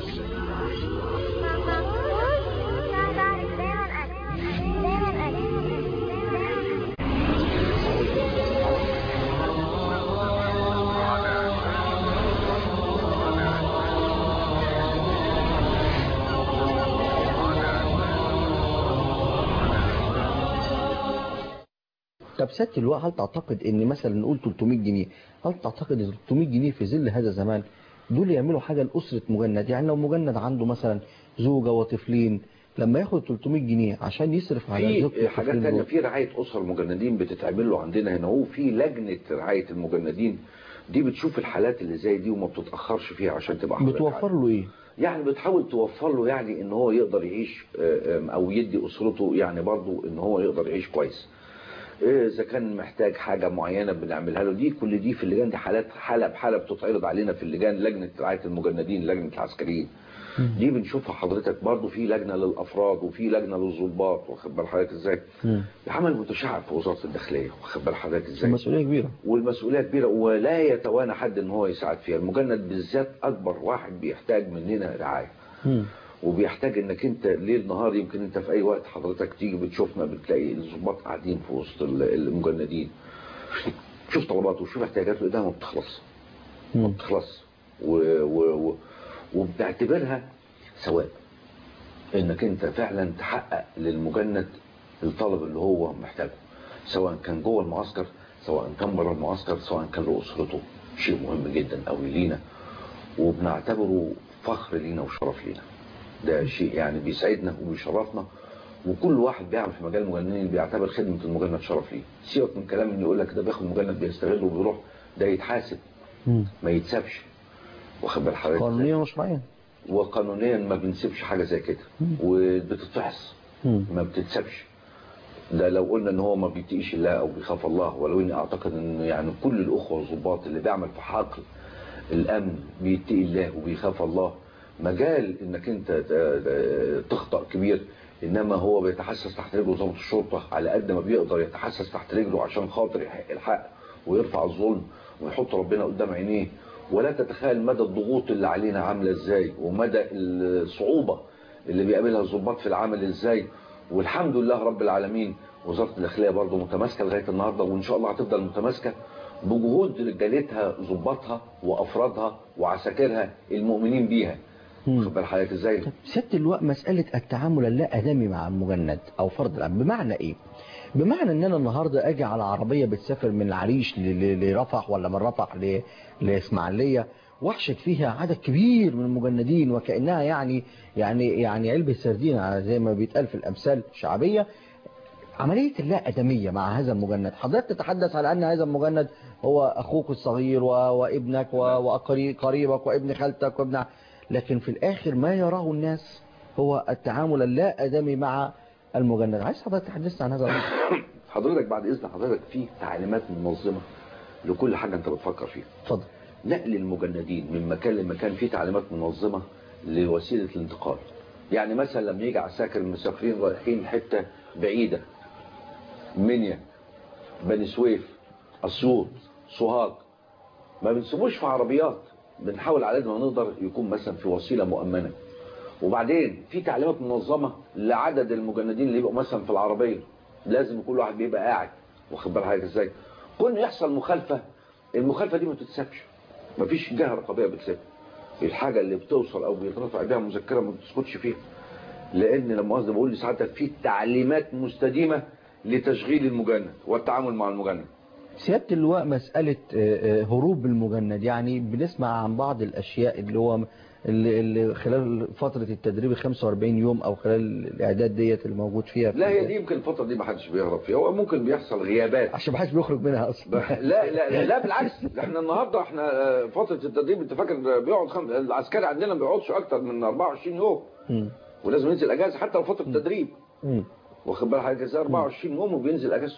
طب سيادة اللواء، هل تعتقد ان مثلا نقول ثلاثمائة جنيه، هل تعتقد ان ثلاثمائة جنيه في ظل هذا الزمان دول يعملوا حاجة لأسرة مجند؟ يعني لو مجند عنده مثلا زوجة وطفلين لما ياخد ثلاثمية جنيه عشان يصرف على زوجته في حاجات تانية، في رعاية أسر مجندين بتتعمل له عندنا هنا، وفي لجنة رعاية المجندين دي بتشوف الحالات اللي زي دي وما بتتأخرش فيها عشان تبقى حضرتك بتوفر له ايه؟ يعني بتحاول توفر له يعني ان هو يقدر يعيش او يدي اسرته يعني برضو ان هو يقدر يعيش كويس. اذا كان محتاج حاجة معينة بنعملها له، دي كل دي في اللجان، دي حالات حالة بحالة بتتعرض علينا في اللجان، لجنة رعاية المجندين، لجنة العسكريين دي بنشوفها حضرتك. برضو في لجنة للأفراد وفي لجنة للضباط، واخد بال حضرتك ازاي؟ العمل متشعب في وزارة الداخلية، واخد بال حضرتك ازاي؟ المسؤولية كبيرة، والمسؤولية كبيرة ولا يتوانى حد ان هو يساعد فيها. المجند بالذات اكبر واحد بيحتاج مننا رعاية، وبيحتاج انك انت ليل نهار، يمكن انت في اي وقت حضرتك تيجي بتشوفنا بتلاقي الضباط قاعدين في وسط المجندين، شوف طلباته وشوف احتياجاته، ايدها ما بتخلص ما بتخلص و... و... و... وبتعتبرها ثواب انك انت فعلا تحقق للمجند الطلب اللي هو محتاجه، سواء كان جوه المعسكر سواء كان بره المعسكر سواء كان لأسرته. شيء مهم جدا قوي لينا وبنعتبره فخر لينا وشرف لينا. ده شيء يعني بيسعدنا وبيشرفنا، وكل واحد بيعمل في مجال المجندين بيعتبر خدمة المجند شرف ليه. سيبك من كلام اللي يقول لك ده بياخد مجند بيستغله وبيروح، ده يتحاسب ما يتسابش، واخد بال حضرتك؟ قانونيا وشرعيا وقانونيا ما بنسيبش حاجة زي كده، وبتتفحص ما بتتسابش. ده لو قلنا ان هو ما بيتقيش الله او بيخاف الله، ولو اني اعتقد ان يعني كل الاخوة والضباط اللي بيعمل في حقل الامن بيتقي الله وبيخاف الله. مجال انك انت تخطأ كبير، انما هو بيتحسس تحت رجله ضابط الشرطة على قد ما بيقدر يتحسس تحت رجله عشان خاطر يحقق الحق ويرفع الظلم ويحط ربنا قدام عينيه. ولا تتخيل مدى الضغوط اللي علينا عاملة ازاي، ومدى الصعوبة اللي بيقابلها الضباط في العمل ازاي. والحمد لله رب العالمين وزارة الداخلية برضو متماسكة لغاية النهاردة، وان شاء الله هتفضل متماسكة بجهود رجالتها ضباطها وافرادها وعساكرها المؤمنين بيها. خد بال حضرتك ازاي؟ سيادة اللواء، مسألة التعامل اللا آدمي مع المجند او فرد الامن بمعنى ايه؟ بمعنى ان انا النهارده اجي على عربيه بتسافر من العريش لرفح ولا من رفح لاسماعيليه واحشد فيها عدد كبير من المجندين وكانها يعني يعني يعني علبه سردين زي ما بيتقال في الامثال الشعبيه. عمليه اللا ادميه مع هذا المجند، حضرتك تتحدث على ان هذا المجند هو اخوك الصغير وابنك وقريبك وابن خالتك وابن، لكن في الاخر ما يراه الناس هو التعامل اللا ادمي مع المجند. عايز حضرتك تحدثنا عن هذا الامر. حضرتك بعد اذن حضرتك في تعليمات منظمه لكل حاجه انت بتفكر فيها. اتفضل. نقل المجندين من مكان لمكان في تعليمات منظمه لوسيله الانتقال. يعني مثلا لما يجي عساكر المسافرين رايحين حته بعيده، منيا، بني سويف، اسيوط، سوهاج، ما بنسيبوش في عربيات، بنحاول على قد ما نقدر يكون مثلا في وسيله مؤمنه. وبعدين في تعليمات منظمه لعدد المجندين اللي يبقوا مثلا في العربيه، لازم كل واحد بيبقى قاعد، واخد بال حضرتك ازاي؟ كل يحصل مخالفه، المخالفه دي ما تتسابش، مفيش جهه رقابيه بتسيبها. الحاجه اللي بتوصل او بيترفع بيها مذكره ما بتسكتش فيها، لان لما قصدي بقول لسعادتك في تعليمات مستديمه لتشغيل المجند والتعامل مع المجند. سيادة اللواء، مسألة هروب المجند، يعني بنسمع عن بعض الأشياء اللي هو اللي خلال فترة التدريب خمسة وأربعين يوم أو خلال الإعداد ديت اللي موجود فيها. لا هي دي يمكن الفترة دي ما حدش بيهرب فيها، هو ممكن بيحصل غيابات عشان ما حدش بيخرج منها أصلا. لا لا لا, لا بالعكس، احنا النهاردة احنا فترة التدريب انت فاكر بيقعد خم... العسكري عندنا ما بيقعدش أكتر من أربعة وعشرين يوم م. ولازم ينزل أجازة حتى لو فترة التدريب، واخد بال حضرتك ازاي؟ أربعة وعشرين يوم وبينزل أجازته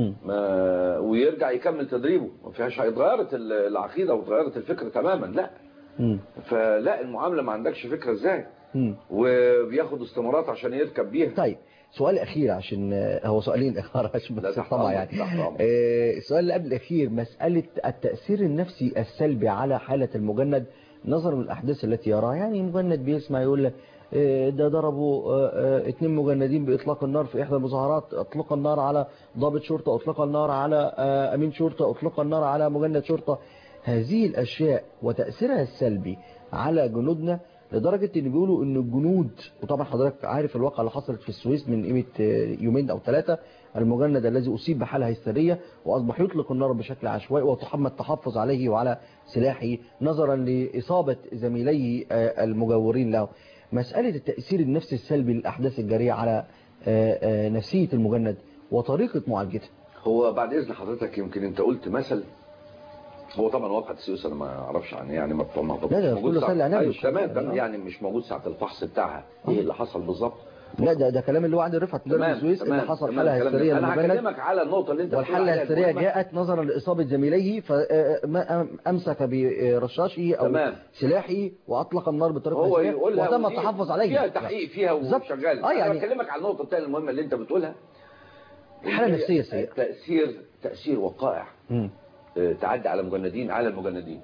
ما ويرجع يكمل تدريبه، ما فيهاش اتغيرت العقيدة واتغيرت الفكرة تماما، لا م. فلا المعاملة ما عندكش فكرة ازاي م. وبياخد استمارات عشان يركب بيها. طيب سؤال اخير، عشان هو سؤالين اخر عشان بس طبعا يعني آه السؤال اللي قبل الاخير، مسألة التأثير النفسي السلبي على حالة المجند نظرا للاحداث التي يراها. يعني مجند بيسمع يقول لك ده ضربوا اتنين مجندين بإطلاق النار في إحدى المظاهرات، أطلق النار على ضابط شرطة، أطلق النار على أمين شرطة، أطلق النار على مجند شرطة. هذه الأشياء وتأثيرها السلبي على جنودنا لدرجة إن بيقولوا إن الجنود، وطبعا حضرتك عارف الواقعة اللي حصلت في السويس من قيمة يومين أو ثلاثة، المجند الذي أصيب بحالة هستيرية وأصبح يطلق النار بشكل عشوائي وتم التحفظ عليه وعلى سلاحه نظرا لإصابة زميليه المجاورين له. مسألة التأثير النفسي السلبي للأحداث الجارية على نفسية المجند وطريقة معالجتها. هو بعد إذن حضرتك يمكن أنت قلت مثل، هو طبعا واقعة السيوس أنا ما أعرفش عنه يعني ما موجود. لا ده كله سهل أيوة تمام تمام يعني مش موجود ساعة الفحص بتاعها إيه اللي حصل بالظبط. لا ده ده كلام اللي هو عند رفعت مدرب السويس اللي حصل حالة هستيرية انا هكلمك على النقطه اللي انت والحالة الهستيرية جاءت نظرا لاصابه زميليه فامسك برشاشه او تمام. سلاحه واطلق النار بطريقه هو يقولها وتم التحفظ عليه فيها تحقيق فيها وشغال. اه يعني انا بكلمك على النقطه الثانيه المهمه اللي انت بتقولها، حاله نفسيه سيئه، تاثير تاثير وقائع م. تعدي على المجندين على المجندين.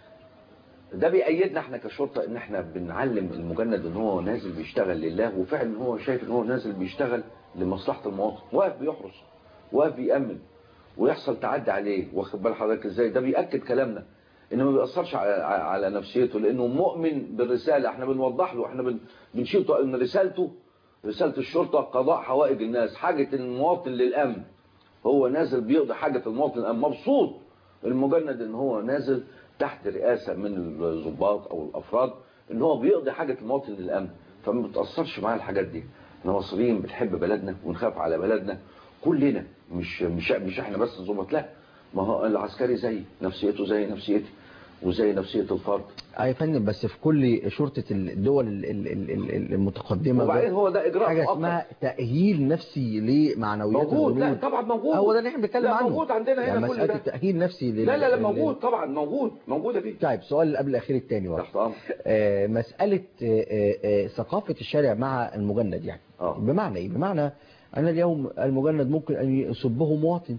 ده بيأيدنا احنا كشرطة ان احنا بنعلم المجند ان هو نازل بيشتغل لله، وفعلا هو شايف ان هو نازل بيشتغل لمصلحة المواطن، واقف بيحرس واقف بيأمن ويحصل تعدي عليه، واخد بال حضرتك ازاي. ده بيأكد كلامنا ان ما بيأثرش على نفسيته لانه مؤمن بالرسالة. احنا بنوضح له، احنا بنشيل ان رسالته رسالة الشرطة قضاء حوائج الناس، حاجة المواطن للأمن. هو نازل بيقضي حاجة المواطن للأمن، مبسوط المجند ان هو نازل تحت رئاسة من الضباط او الافراد ان هو بيقضي حاجة المواطن للامن، فما بتأثرش معاه الحاجات دي. احنا مصريين بنحب بلدنا ونخاف على بلدنا كلنا، مش مش مش احنا بس الضباط، لا ما هو العسكري زي نفسيته زي نفسيتي وزي نفسية الفرد. اي يا فندم، بس في كل شرطة الدول المتقدمة وبعدين هو ده اجراء حاجة اسمها تأهيل نفسي لمعنويات موجود. لا طبعا موجود، هو ده اللي احنا بنتكلم عنه. موجود عندنا هنا يعني كل مسألة ده. التأهيل النفسي لل... لا لا لا موجود طبعا، موجود موجودة فيه. طيب سؤال اللي قبل الاخير الثاني تحت امر. آه مسألة آه آه ثقافة الشارع مع المجند يعني آه. بمعنى ايه؟ بمعنى ان اليوم المجند ممكن ان يسبه مواطن،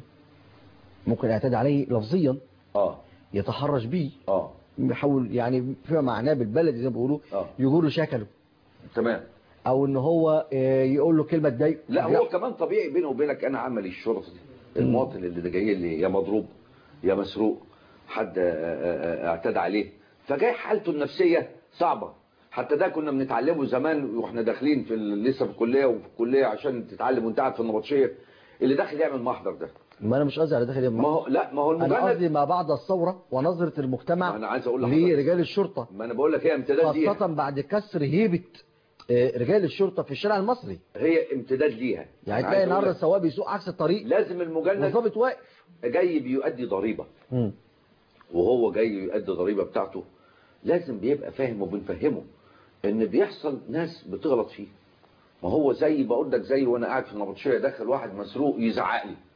ممكن يعتدي عليه لفظيا، اه يتحرش بيه، اه يحاول يعني فيما معناه بالبلد زي ما بيقولوا آه. يجور شكله، تمام، او ان هو يقول له كلمه تضايقه. لا هو كمان طبيعي بينه وبينك انا عملي الشرطه المواطن اللي جاي لي يا مضروب يا مسروق، حد اعتدى عليه فجاي حالته النفسيه صعبه. حتى ده كنا بنتعلمه زمان واحنا داخلين في لسه في الكليه وفي الكليه عشان تتعلم وانت قاعد في النبطشيه، اللي داخل يعمل محضر ده. ما انا مش قصدي على داخل يعمل محضر، ما هو لا ما هو المجند، انا قصدي ما بعد الثوره ونظره المجتمع انا عايز اقول لرجال الشرطه. ما انا بقول لك هي امتداد ليها، خاصه بعد كسر هيبه رجال الشرطه في الشارع المصري، هي امتداد ليها. يعني تلاقي النهارده السواق بيسوق عكس الطريق، لازم المجند والظابط واقف جاي بيؤدي ضريبه، م. وهو جاي يؤدي ضريبه بتاعته لازم بيبقى فاهم وبنفهمه ان بيحصل ناس بتغلط فيه. ما هو زي بقول لك زي وانا قاعد في النبطشيه داخل واحد مسروق يزعق لي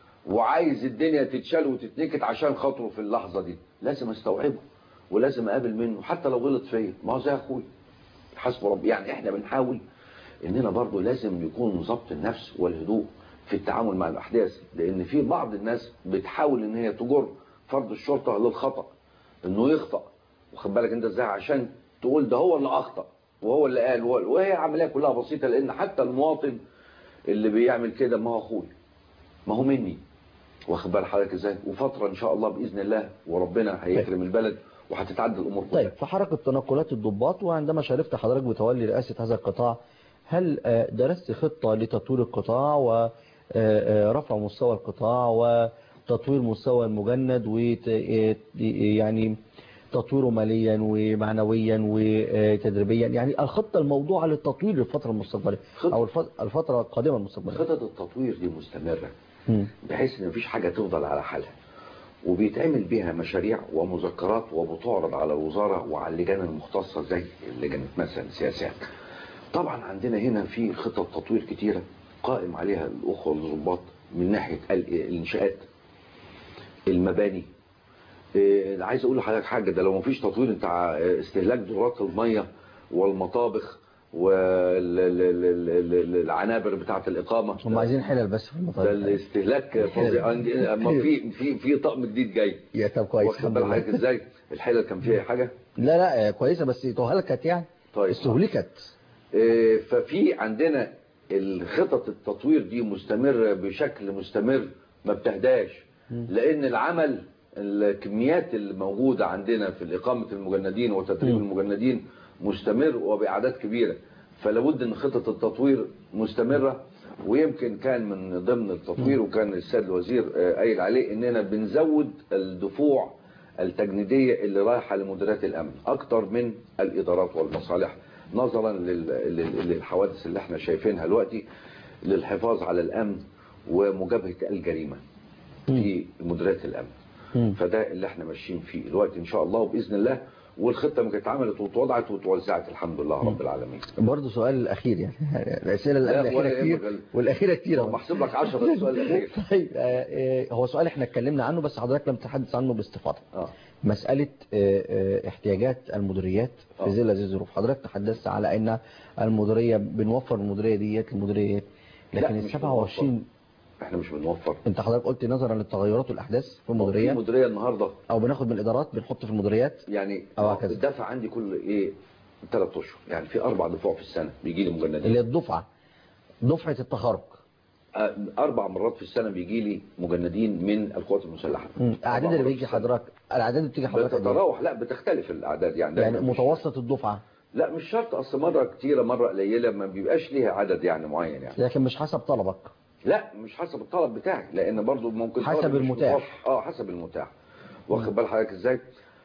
وعايز الدنيا تتشال وتتنكت عشان خاطره في اللحظه دي، لازم استوعبه ولازم اقابل منه حتى لو غلط فيا، ما هو زي اخويا حسب ربي. يعني احنا بنحاول اننا برضو لازم يكون ضبط النفس والهدوء في التعامل مع الاحداث، لان في بعض الناس بتحاول ان هي تجر فرد الشرطه للخطا، انه يخطأ، واخد بالك انت ازاي، عشان تقول ده هو اللي اخطأ وهو اللي قال، وهي عمليه كلها بسيطه، لان حتى المواطن اللي بيعمل كده ما هو اخويا، ما هو مني، واخد بال حضرتك ازاي. وفتره ان شاء الله باذن الله وربنا هيكرم البلد وهتتعدل الامور كلها. طيب في حركه تنقلات الضباط، وعندما شرفت حضرتك بتولي رئاسه هذا القطاع، هل درست خطه لتطوير القطاع ورفع مستوى القطاع وتطوير مستوى المجند ويعني تطويره ماليا ومعنويا وتدريبيا، يعني الخطه الموضوعه للتطوير للفتره المستقبليه او الفتره القادمه المستقبليه؟ خطط التطوير دي مستمره بحيث ان مفيش حاجه تفضل على حالها، وبيتعمل بيها مشاريع ومذكرات وبتعرض على الوزاره وعلى اللجان المختصه زي لجنه مثلا سياسات. طبعا عندنا هنا في خطط تطوير كتيره قائم عليها الاخوه الضباط من ناحيه الانشاءات، المباني. إيه عايز اقول لحضرتك حاجه، ده لو مفيش تطوير انت استهلاك دورات الميه والمطابخ والعنابر بتاعه الاقامه، هم عايزين حلل بس في المطار، ده الاستهلاك فظيع. اما في في في طقم جديد جاي يا طب كويس، واخد بالك حضرتك ازاي. الحلل كان فيها حاجه؟ لا لا كويسه بس تهلكت يعني. طيب استهلكت. إيه ففي عندنا الخطط التطوير دي مستمره بشكل مستمر ما بتهداش، لان العمل الكميات الموجودة عندنا في إقامة المجندين وتدريب المجندين مستمر وبأعداد كبيرة، فلابد ان خطة التطوير مستمرة. ويمكن كان من ضمن التطوير وكان السيد الوزير قايل عليه اننا بنزود الدفوع التجنيدية اللي رايحة لمديريات الامن اكتر من الادارات والمصالح، نظرا لل- لل- للحوادث اللي احنا شايفينها دلوقتي، للحفاظ على الامن ومجابهه الجريمه في مديريات الامن. مم. فده اللي احنا ماشيين فيه دلوقتي ان شاء الله وباذن الله، والخطه ما كانت اتعملت واتوضعت واتوزعت الحمد لله رب العالمين. برضه سؤال الاخير يعني الاسئله اللي لا، قبل الاخيره ولا كتير يهمك. والاخيره كتير هو محسوب لك عشرة السؤال الاخير. طيب آه، آه، هو سؤال احنا اتكلمنا عنه بس حضرتك لم تتحدث عنه باستفاضه. اه مساله آه، آه، احتياجات المديريات في آه. ظل هذه الظروف. حضرتك تحدثت على ان المديريه بنوفر المديريه ديت المديريات، لكن لا، ال مش سبعة وعشرين احنا مش بنوفر. انت حضرتك قلت نظرا للتغيرات والاحداث في في المديريه مديريه النهارده او بناخد من الادارات بنحط في المديريات يعني أو هكذا. الدفع عندي كل ايه ثلاث اشهر، يعني في اربع دفوع في السنه بيجي لي مجندين. اللي هي الدفعه دفعه التخرج. آه، اربع مرات في السنه بيجي لي مجندين من القوات المسلحه. مم. الاعداد أربع اللي مرات بيجي في السنة. حضرتك الاعداد اللي بتيجي حضرتك قد إيه؟ بتتراوح، لا بتختلف الاعداد يعني يعني دايماً مش- متوسط الدفعه لا مش شرط، اصل مره كتيره مره قليله ما بيبقاش ليها عدد يعني معين يعني. لكن مش حسب طلبك. لا مش حسب الطلب بتاعي، لان برضو ممكن حسب طلبي مش المتاح. متوفر. اه حسب المتاح. واخد بال حضرتك ازاي؟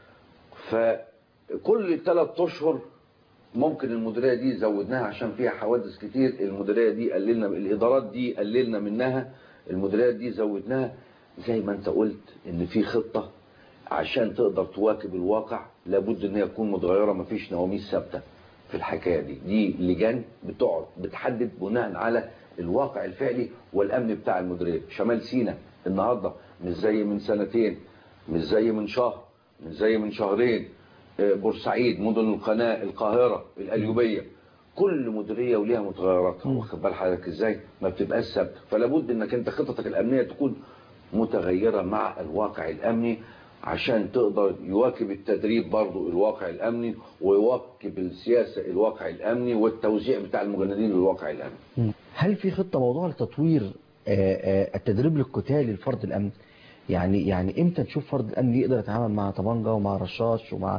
فكل ثلاث اشهر ممكن المديريه دي زودناها عشان فيها حوادث كتير، المديريه دي قللنا، الادارات دي قللنا منها، المديريه دي زودناها. زي ما انت قلت ان في خطه عشان تقدر تواكب الواقع لابد ان هي تكون متغيره، مفيش نواميس ثابته في الحكايه دي. دي لجان بتقعد بتحدد بناء على الواقع الفعلي والامن بتاع المديريه. شمال سيناء النهارده مش زي من سنتين، مش زي من شهر، مش زي من شهرين. بورسعيد، مدن القناه، القاهره، القليوبيه، كل مديريه وليها متغيراتها. واخد بال حضرتك ازاي؟ ما بتبقاش ثابته، فلا بد انك انت خططك الامنيه تكون متغيره مع الواقع الامني عشان تقدر يواكب التدريب برضو الواقع الامني، ويواكب السياسه الواقع الامني، والتوزيع بتاع المجندين للواقع الامني. هل في خطه موضوع لتطوير آه، آه، التدريب القتالي لفرد الامن؟ يعني يعني امتى نشوف فرد الامن يقدر يتعامل مع طبنجه ومع رشاش ومع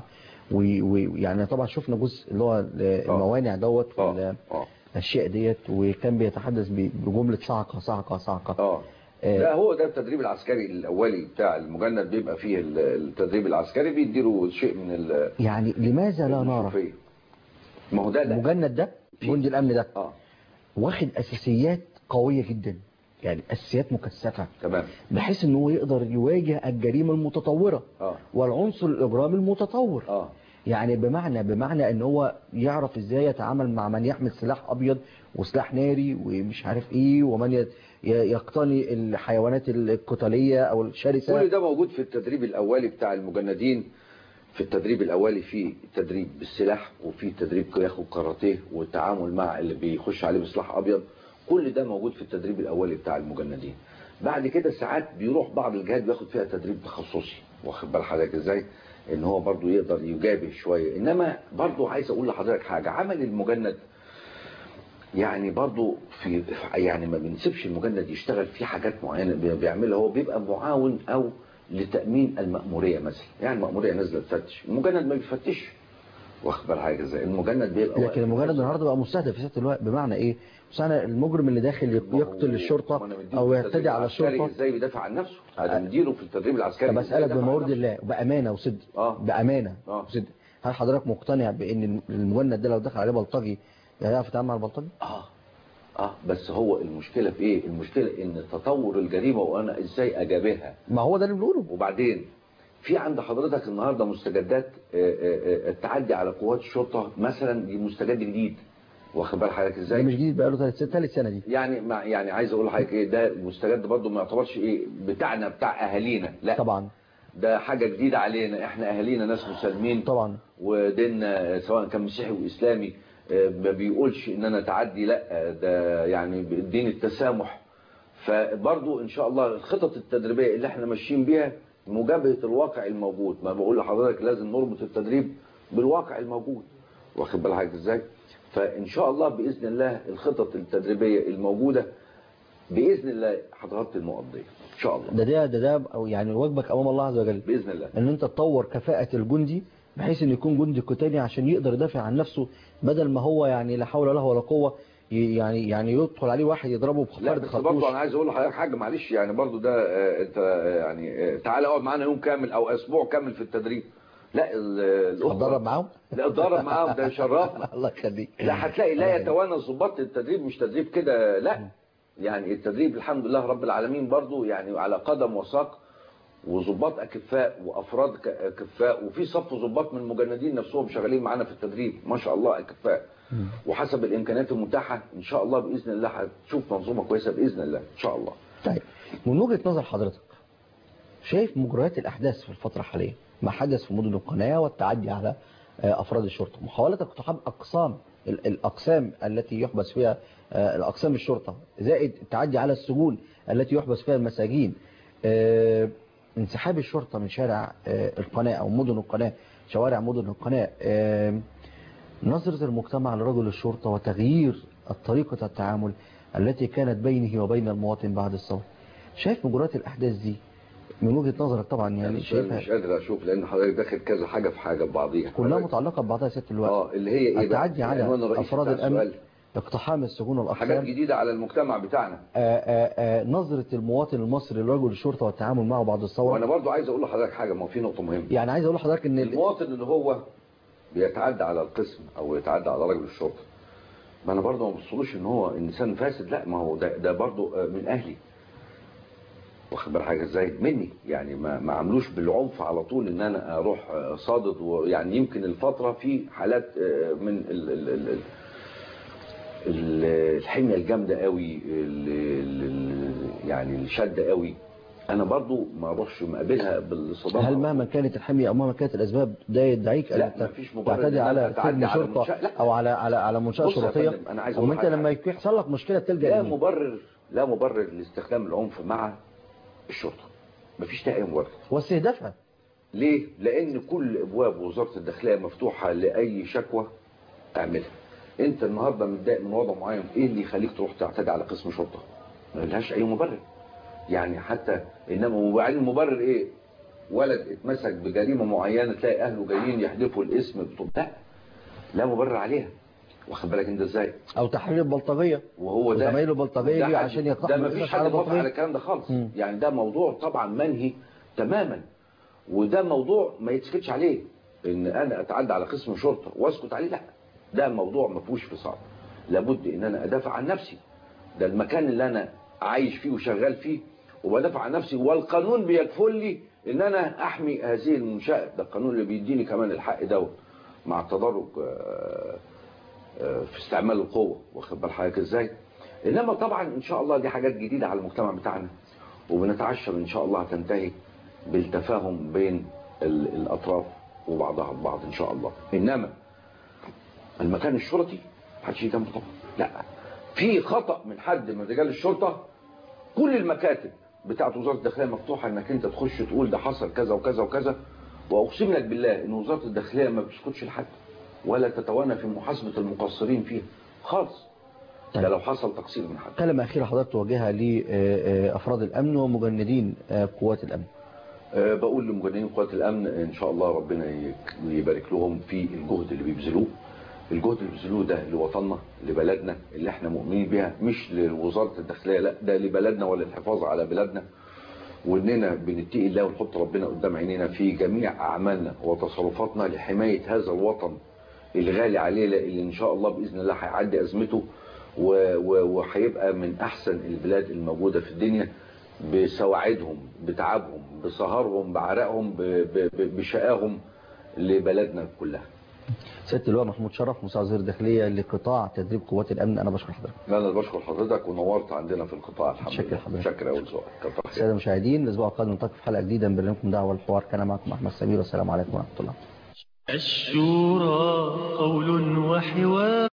ويعني طبعا شفنا جزء اللي هو الموانع دوت والاشياء ديت، وكان بيتحدث بجمله صعقه صعقه صعقه. اه لا هو ده التدريب العسكري الاولي بتاع المجند، بيبقى فيه التدريب العسكري بيديله شيء من ال يعني لماذا لا نرى؟ ما هو ده المجند ده جندي الامن ده اه واخد اساسيات قويه جدا، يعني اساسيات مكثفه تمام، بحيث ان هو يقدر يواجه الجريمه المتطوره اه والعنصر الاجرامي المتطور. اه يعني بمعنى بمعنى ان هو يعرف ازاي يتعامل مع من يحمل سلاح ابيض وسلاح ناري ومش عارف ايه، ومن يقتني الحيوانات القتاليه او الشرسه. كل ده موجود في التدريب الاولي بتاع المجندين. في التدريب الاولي في تدريب بالسلاح، وفي تدريب ياخد كاراتيه والتعامل مع اللي بيخش عليه بسلاح ابيض. كل ده موجود في التدريب الاولي بتاع المجندين. بعد كده ساعات بيروح بعض الجهات بياخد فيها تدريب تخصصي، واخد بال حضرتك ازاي؟ ان هو برضو يقدر يجابه شويه. انما برضو عايز اقول لحضرتك حاجه، عمل المجند يعني برضو في يعني ما بنسيبش المجند يشتغل في حاجات معينه بيعملها، هو بيبقى معاون او لتامين المأموريه مثلا. يعني المأموريه نازله تفتش، المجند ما بيفتش، واخد بال حضرتك ازاي؟ المجند بيبقى لكن المجند النهارده بقى مستهدف في ذات الوقت. بمعنى ايه؟ مثلا المجرم اللي داخل يقتل الشرطه او يعتدي على الشرطه ازاي بيدافع عن نفسه؟ هذا مديره في التدريب العسكري. طب اسالك بمورد الله وبامانه وصدق اه بامانه اه وصدق، هل حضرتك مقتنع بان المجند ده لو دخل عليه بلطجي هيعرف يتعامل مع البلطجي؟ اه اه بس هو المشكله في ايه؟ المشكله ان تطور الجريمه وانا ازاي اجابهها. ما هو ده اللي بنقوله. وبعدين في عند حضرتك النهارده مستجدات التعدي على قوات الشرطه مثلا، دي مستجد جديد، واخد بال حضرتك ازاي؟ مش جديد، بقى له ثالث ثالث سنه دي. يعني مع يعني عايز اقول لحضرتك ايه، ده مستجد برضه ما يعتبرش ايه بتاعنا بتاع اهالينا، لا طبعا ده حاجه جديده علينا. احنا اهالينا ناس مسلمين طبعا، وديننا سواء كان مسيحي واسلامي ما بيقولش ان انا تعدي، لا ده يعني دين التسامح. فبرضه ان شاء الله الخطط التدريبيه اللي احنا ماشيين بيها مجابهه الواقع الموجود. ما بقول لحضرتك لازم نربط التدريب بالواقع الموجود، واخد بال حضرتك ازاي؟ فان شاء الله باذن الله الخطط التدريبيه الموجوده باذن الله هتغطي النقط دي ان شاء الله. ده ده ده, ده او يعني واجبك امام الله عز وجل باذن الله، ان انت تطور كفاءه الجندي بحيث ان يكون جندي قتالي عشان يقدر يدافع عن نفسه، بدل ما هو يعني لا حول له ولا قوه يعني يعني يدخل عليه واحد يضربه بفرد خرطوش. برضه انا عايز اقول لحضرتك حاجه معلش، يعني برضه ده آه انت آه يعني آه تعالى اقعد معانا يوم كامل او اسبوع كامل في التدريب، لا الاخوه هتدرب معاهم؟ لا اتدرب معاهم، ده يشرفنا. الله يخليك. لا هتلاقي لا يتوانى ضباط التدريب، مش تدريب كده لا، يعني التدريب الحمد لله رب العالمين برضو يعني على قدم وساق، وضباط اكفاء وافراد اكفاء، وفي صف ضباط من المجندين نفسهم شغالين معانا في التدريب ما شاء الله اكفاء، وحسب الامكانيات المتاحه ان شاء الله باذن الله هتشوف منظومه كويسه باذن الله ان شاء الله. طيب من وجهه نظر حضرتك شايف مجريات الاحداث في الفتره الحاليه ما حدث في مدن القناه والتعدي على افراد الشرطه، محاوله اقتحام اقسام الاقسام التي يحبس فيها الاقسام الشرطه، زائد التعدي على السجون التي يحبس فيها المساجين، انسحاب الشرطه من شارع القناه او مدن القناه، شوارع مدن القناه، نظره المجتمع لرجل الشرطه وتغيير طريقه التعامل التي كانت بينه وبين المواطن بعد الثوره. شايف مجريات الاحداث دي من وجهه نظرك طبعا يعني شايفها؟ مش قادر اشوف لان حضرتك داخل كذا حاجه في حاجه ببعضيها كلها متعلقه ببعضها يا سياده اللواء. اه اللي هي ايه؟ التعدي على افراد الامن، اقتحام السجون والاقسام، حاجات جديده على المجتمع بتاعنا، آآ آآ نظره المواطن المصري لرجل الشرطه والتعامل معه بعد الثوره. وانا برضو عايز اقول لحضرتك حاجه، ما في نقطه مهمه، يعني عايز اقول لحضرتك ان المواطن اللي هو بيتعدى على القسم او يتعدى على رجل الشرطه، ما انا برضو ما بصلوش ان هو انسان فاسد، لا ما هو ده, ده برضو من اهلي، واخد بال حاجه ازاي مني، يعني ما ما عملوش بالعنف على طول ان انا اروح صادد، ويعني يمكن الفتره في حالات من ال ال ال ال الحميه الجامده قوي، يعني الشده قوي، انا برضو ما اروحش مقابلها بالصدام. هل مهما كانت الحميه او مهما كانت الاسباب ده يدعيك ان تعتدي على سجن شرطه او على على على منشاه شرطيه؟ وانت لما يحصل لك مشكله تلجا لا مبرر لا مبرر لاستخدام العنف مع الشرطه، مفيش ده اي مبرر واستهدافها. ليه؟ لان كل ابواب وزاره الداخليه مفتوحه لاي شكوى اعملها. انت النهارده متضايق من وضع معين، ايه اللي يخليك تروح تعتدي على قسم شرطه؟ ما لهاش اي مبرر يعني، حتى انما وبعدين المبرر ايه؟ ولد اتمسك بجريمه معينه تلاقي اهله جايين يحذفوا الاسم بتوع، لا لا مبرر عليها، واخد بالك انت ازاي؟ او تحرير البلطجيه، وهو ده زمايله البلطجيه عشان يقتحموا، ده مفيش حد موافق على الكلام ده خالص. م. يعني ده موضوع طبعا منهي تماما، وده موضوع ما يتسكتش عليه ان انا اتعدى على قسم شرطه واسكت عليه، لا ده موضوع ما فيهوش فصال، لابد ان انا ادافع عن نفسي، ده المكان اللي انا عايش فيه وشغال فيه وبدافع عن نفسي، والقانون بيكفل لي ان انا احمي هذه المنشاه، ده القانون اللي بيديني كمان الحق دوت مع التدرج في استعمال القوه، واخد بال حضرتك ازاي؟ انما طبعا ان شاء الله دي حاجات جديده على المجتمع بتاعنا، وبنتعشم ان شاء الله هتنتهي بالتفاهم بين الاطراف وبعضها البعض ان شاء الله. انما المكان الشرطي محدش يجي طبعا، لا في خطا من حد من رجال الشرطه، كل المكاتب بتاعت وزاره الداخليه مفتوحه انك انت تخش تقول ده حصل كذا وكذا وكذا، واقسم لك بالله ان وزاره الداخليه ما بتسكتش لحد ولا تتوانى في محاسبه المقصرين فيها خالص. طيب. ده لو حصل تقصير من حد. كلمه اخيره حضرتك توجهها لافراد الامن ومجندين قوات الامن. أه بقول لمجندين قوات الامن ان شاء الله ربنا يبارك لهم في الجهد اللي بيبذلوه، الجهد اللي بيبذلوه ده لوطننا لبلدنا اللي احنا مؤمنين بها، مش لوزاره الداخليه، لا ده لبلدنا وللحفاظ على بلدنا، واننا بنتقي الله ونحط ربنا قدام عينينا في جميع اعمالنا وتصرفاتنا لحمايه هذا الوطن الغالي علينا، اللي ان شاء الله باذن الله هيعدي ازمته وهيبقى من احسن البلاد الموجوده في الدنيا، بسواعدهم بتعبهم بسهرهم بعرقهم بشقاهم لبلدنا كلها. سيادة اللواء محمود شرف مساعد وزير الداخلية لقطاع تدريب قوات الامن، انا بشكر حضرتك. لا انا بشكر حضرتك ونورت عندنا في القطاع الحمد لله. شكرا حضرتك. شكرا اول سؤال. الساده المشاهدين الاسبوع القادم نلتقي في حلقه جديده من برنامجكم دعوه الحوار، كان معكم احمد سمير والسلام عليكم ورحمه الله. الشورى قول وحوار.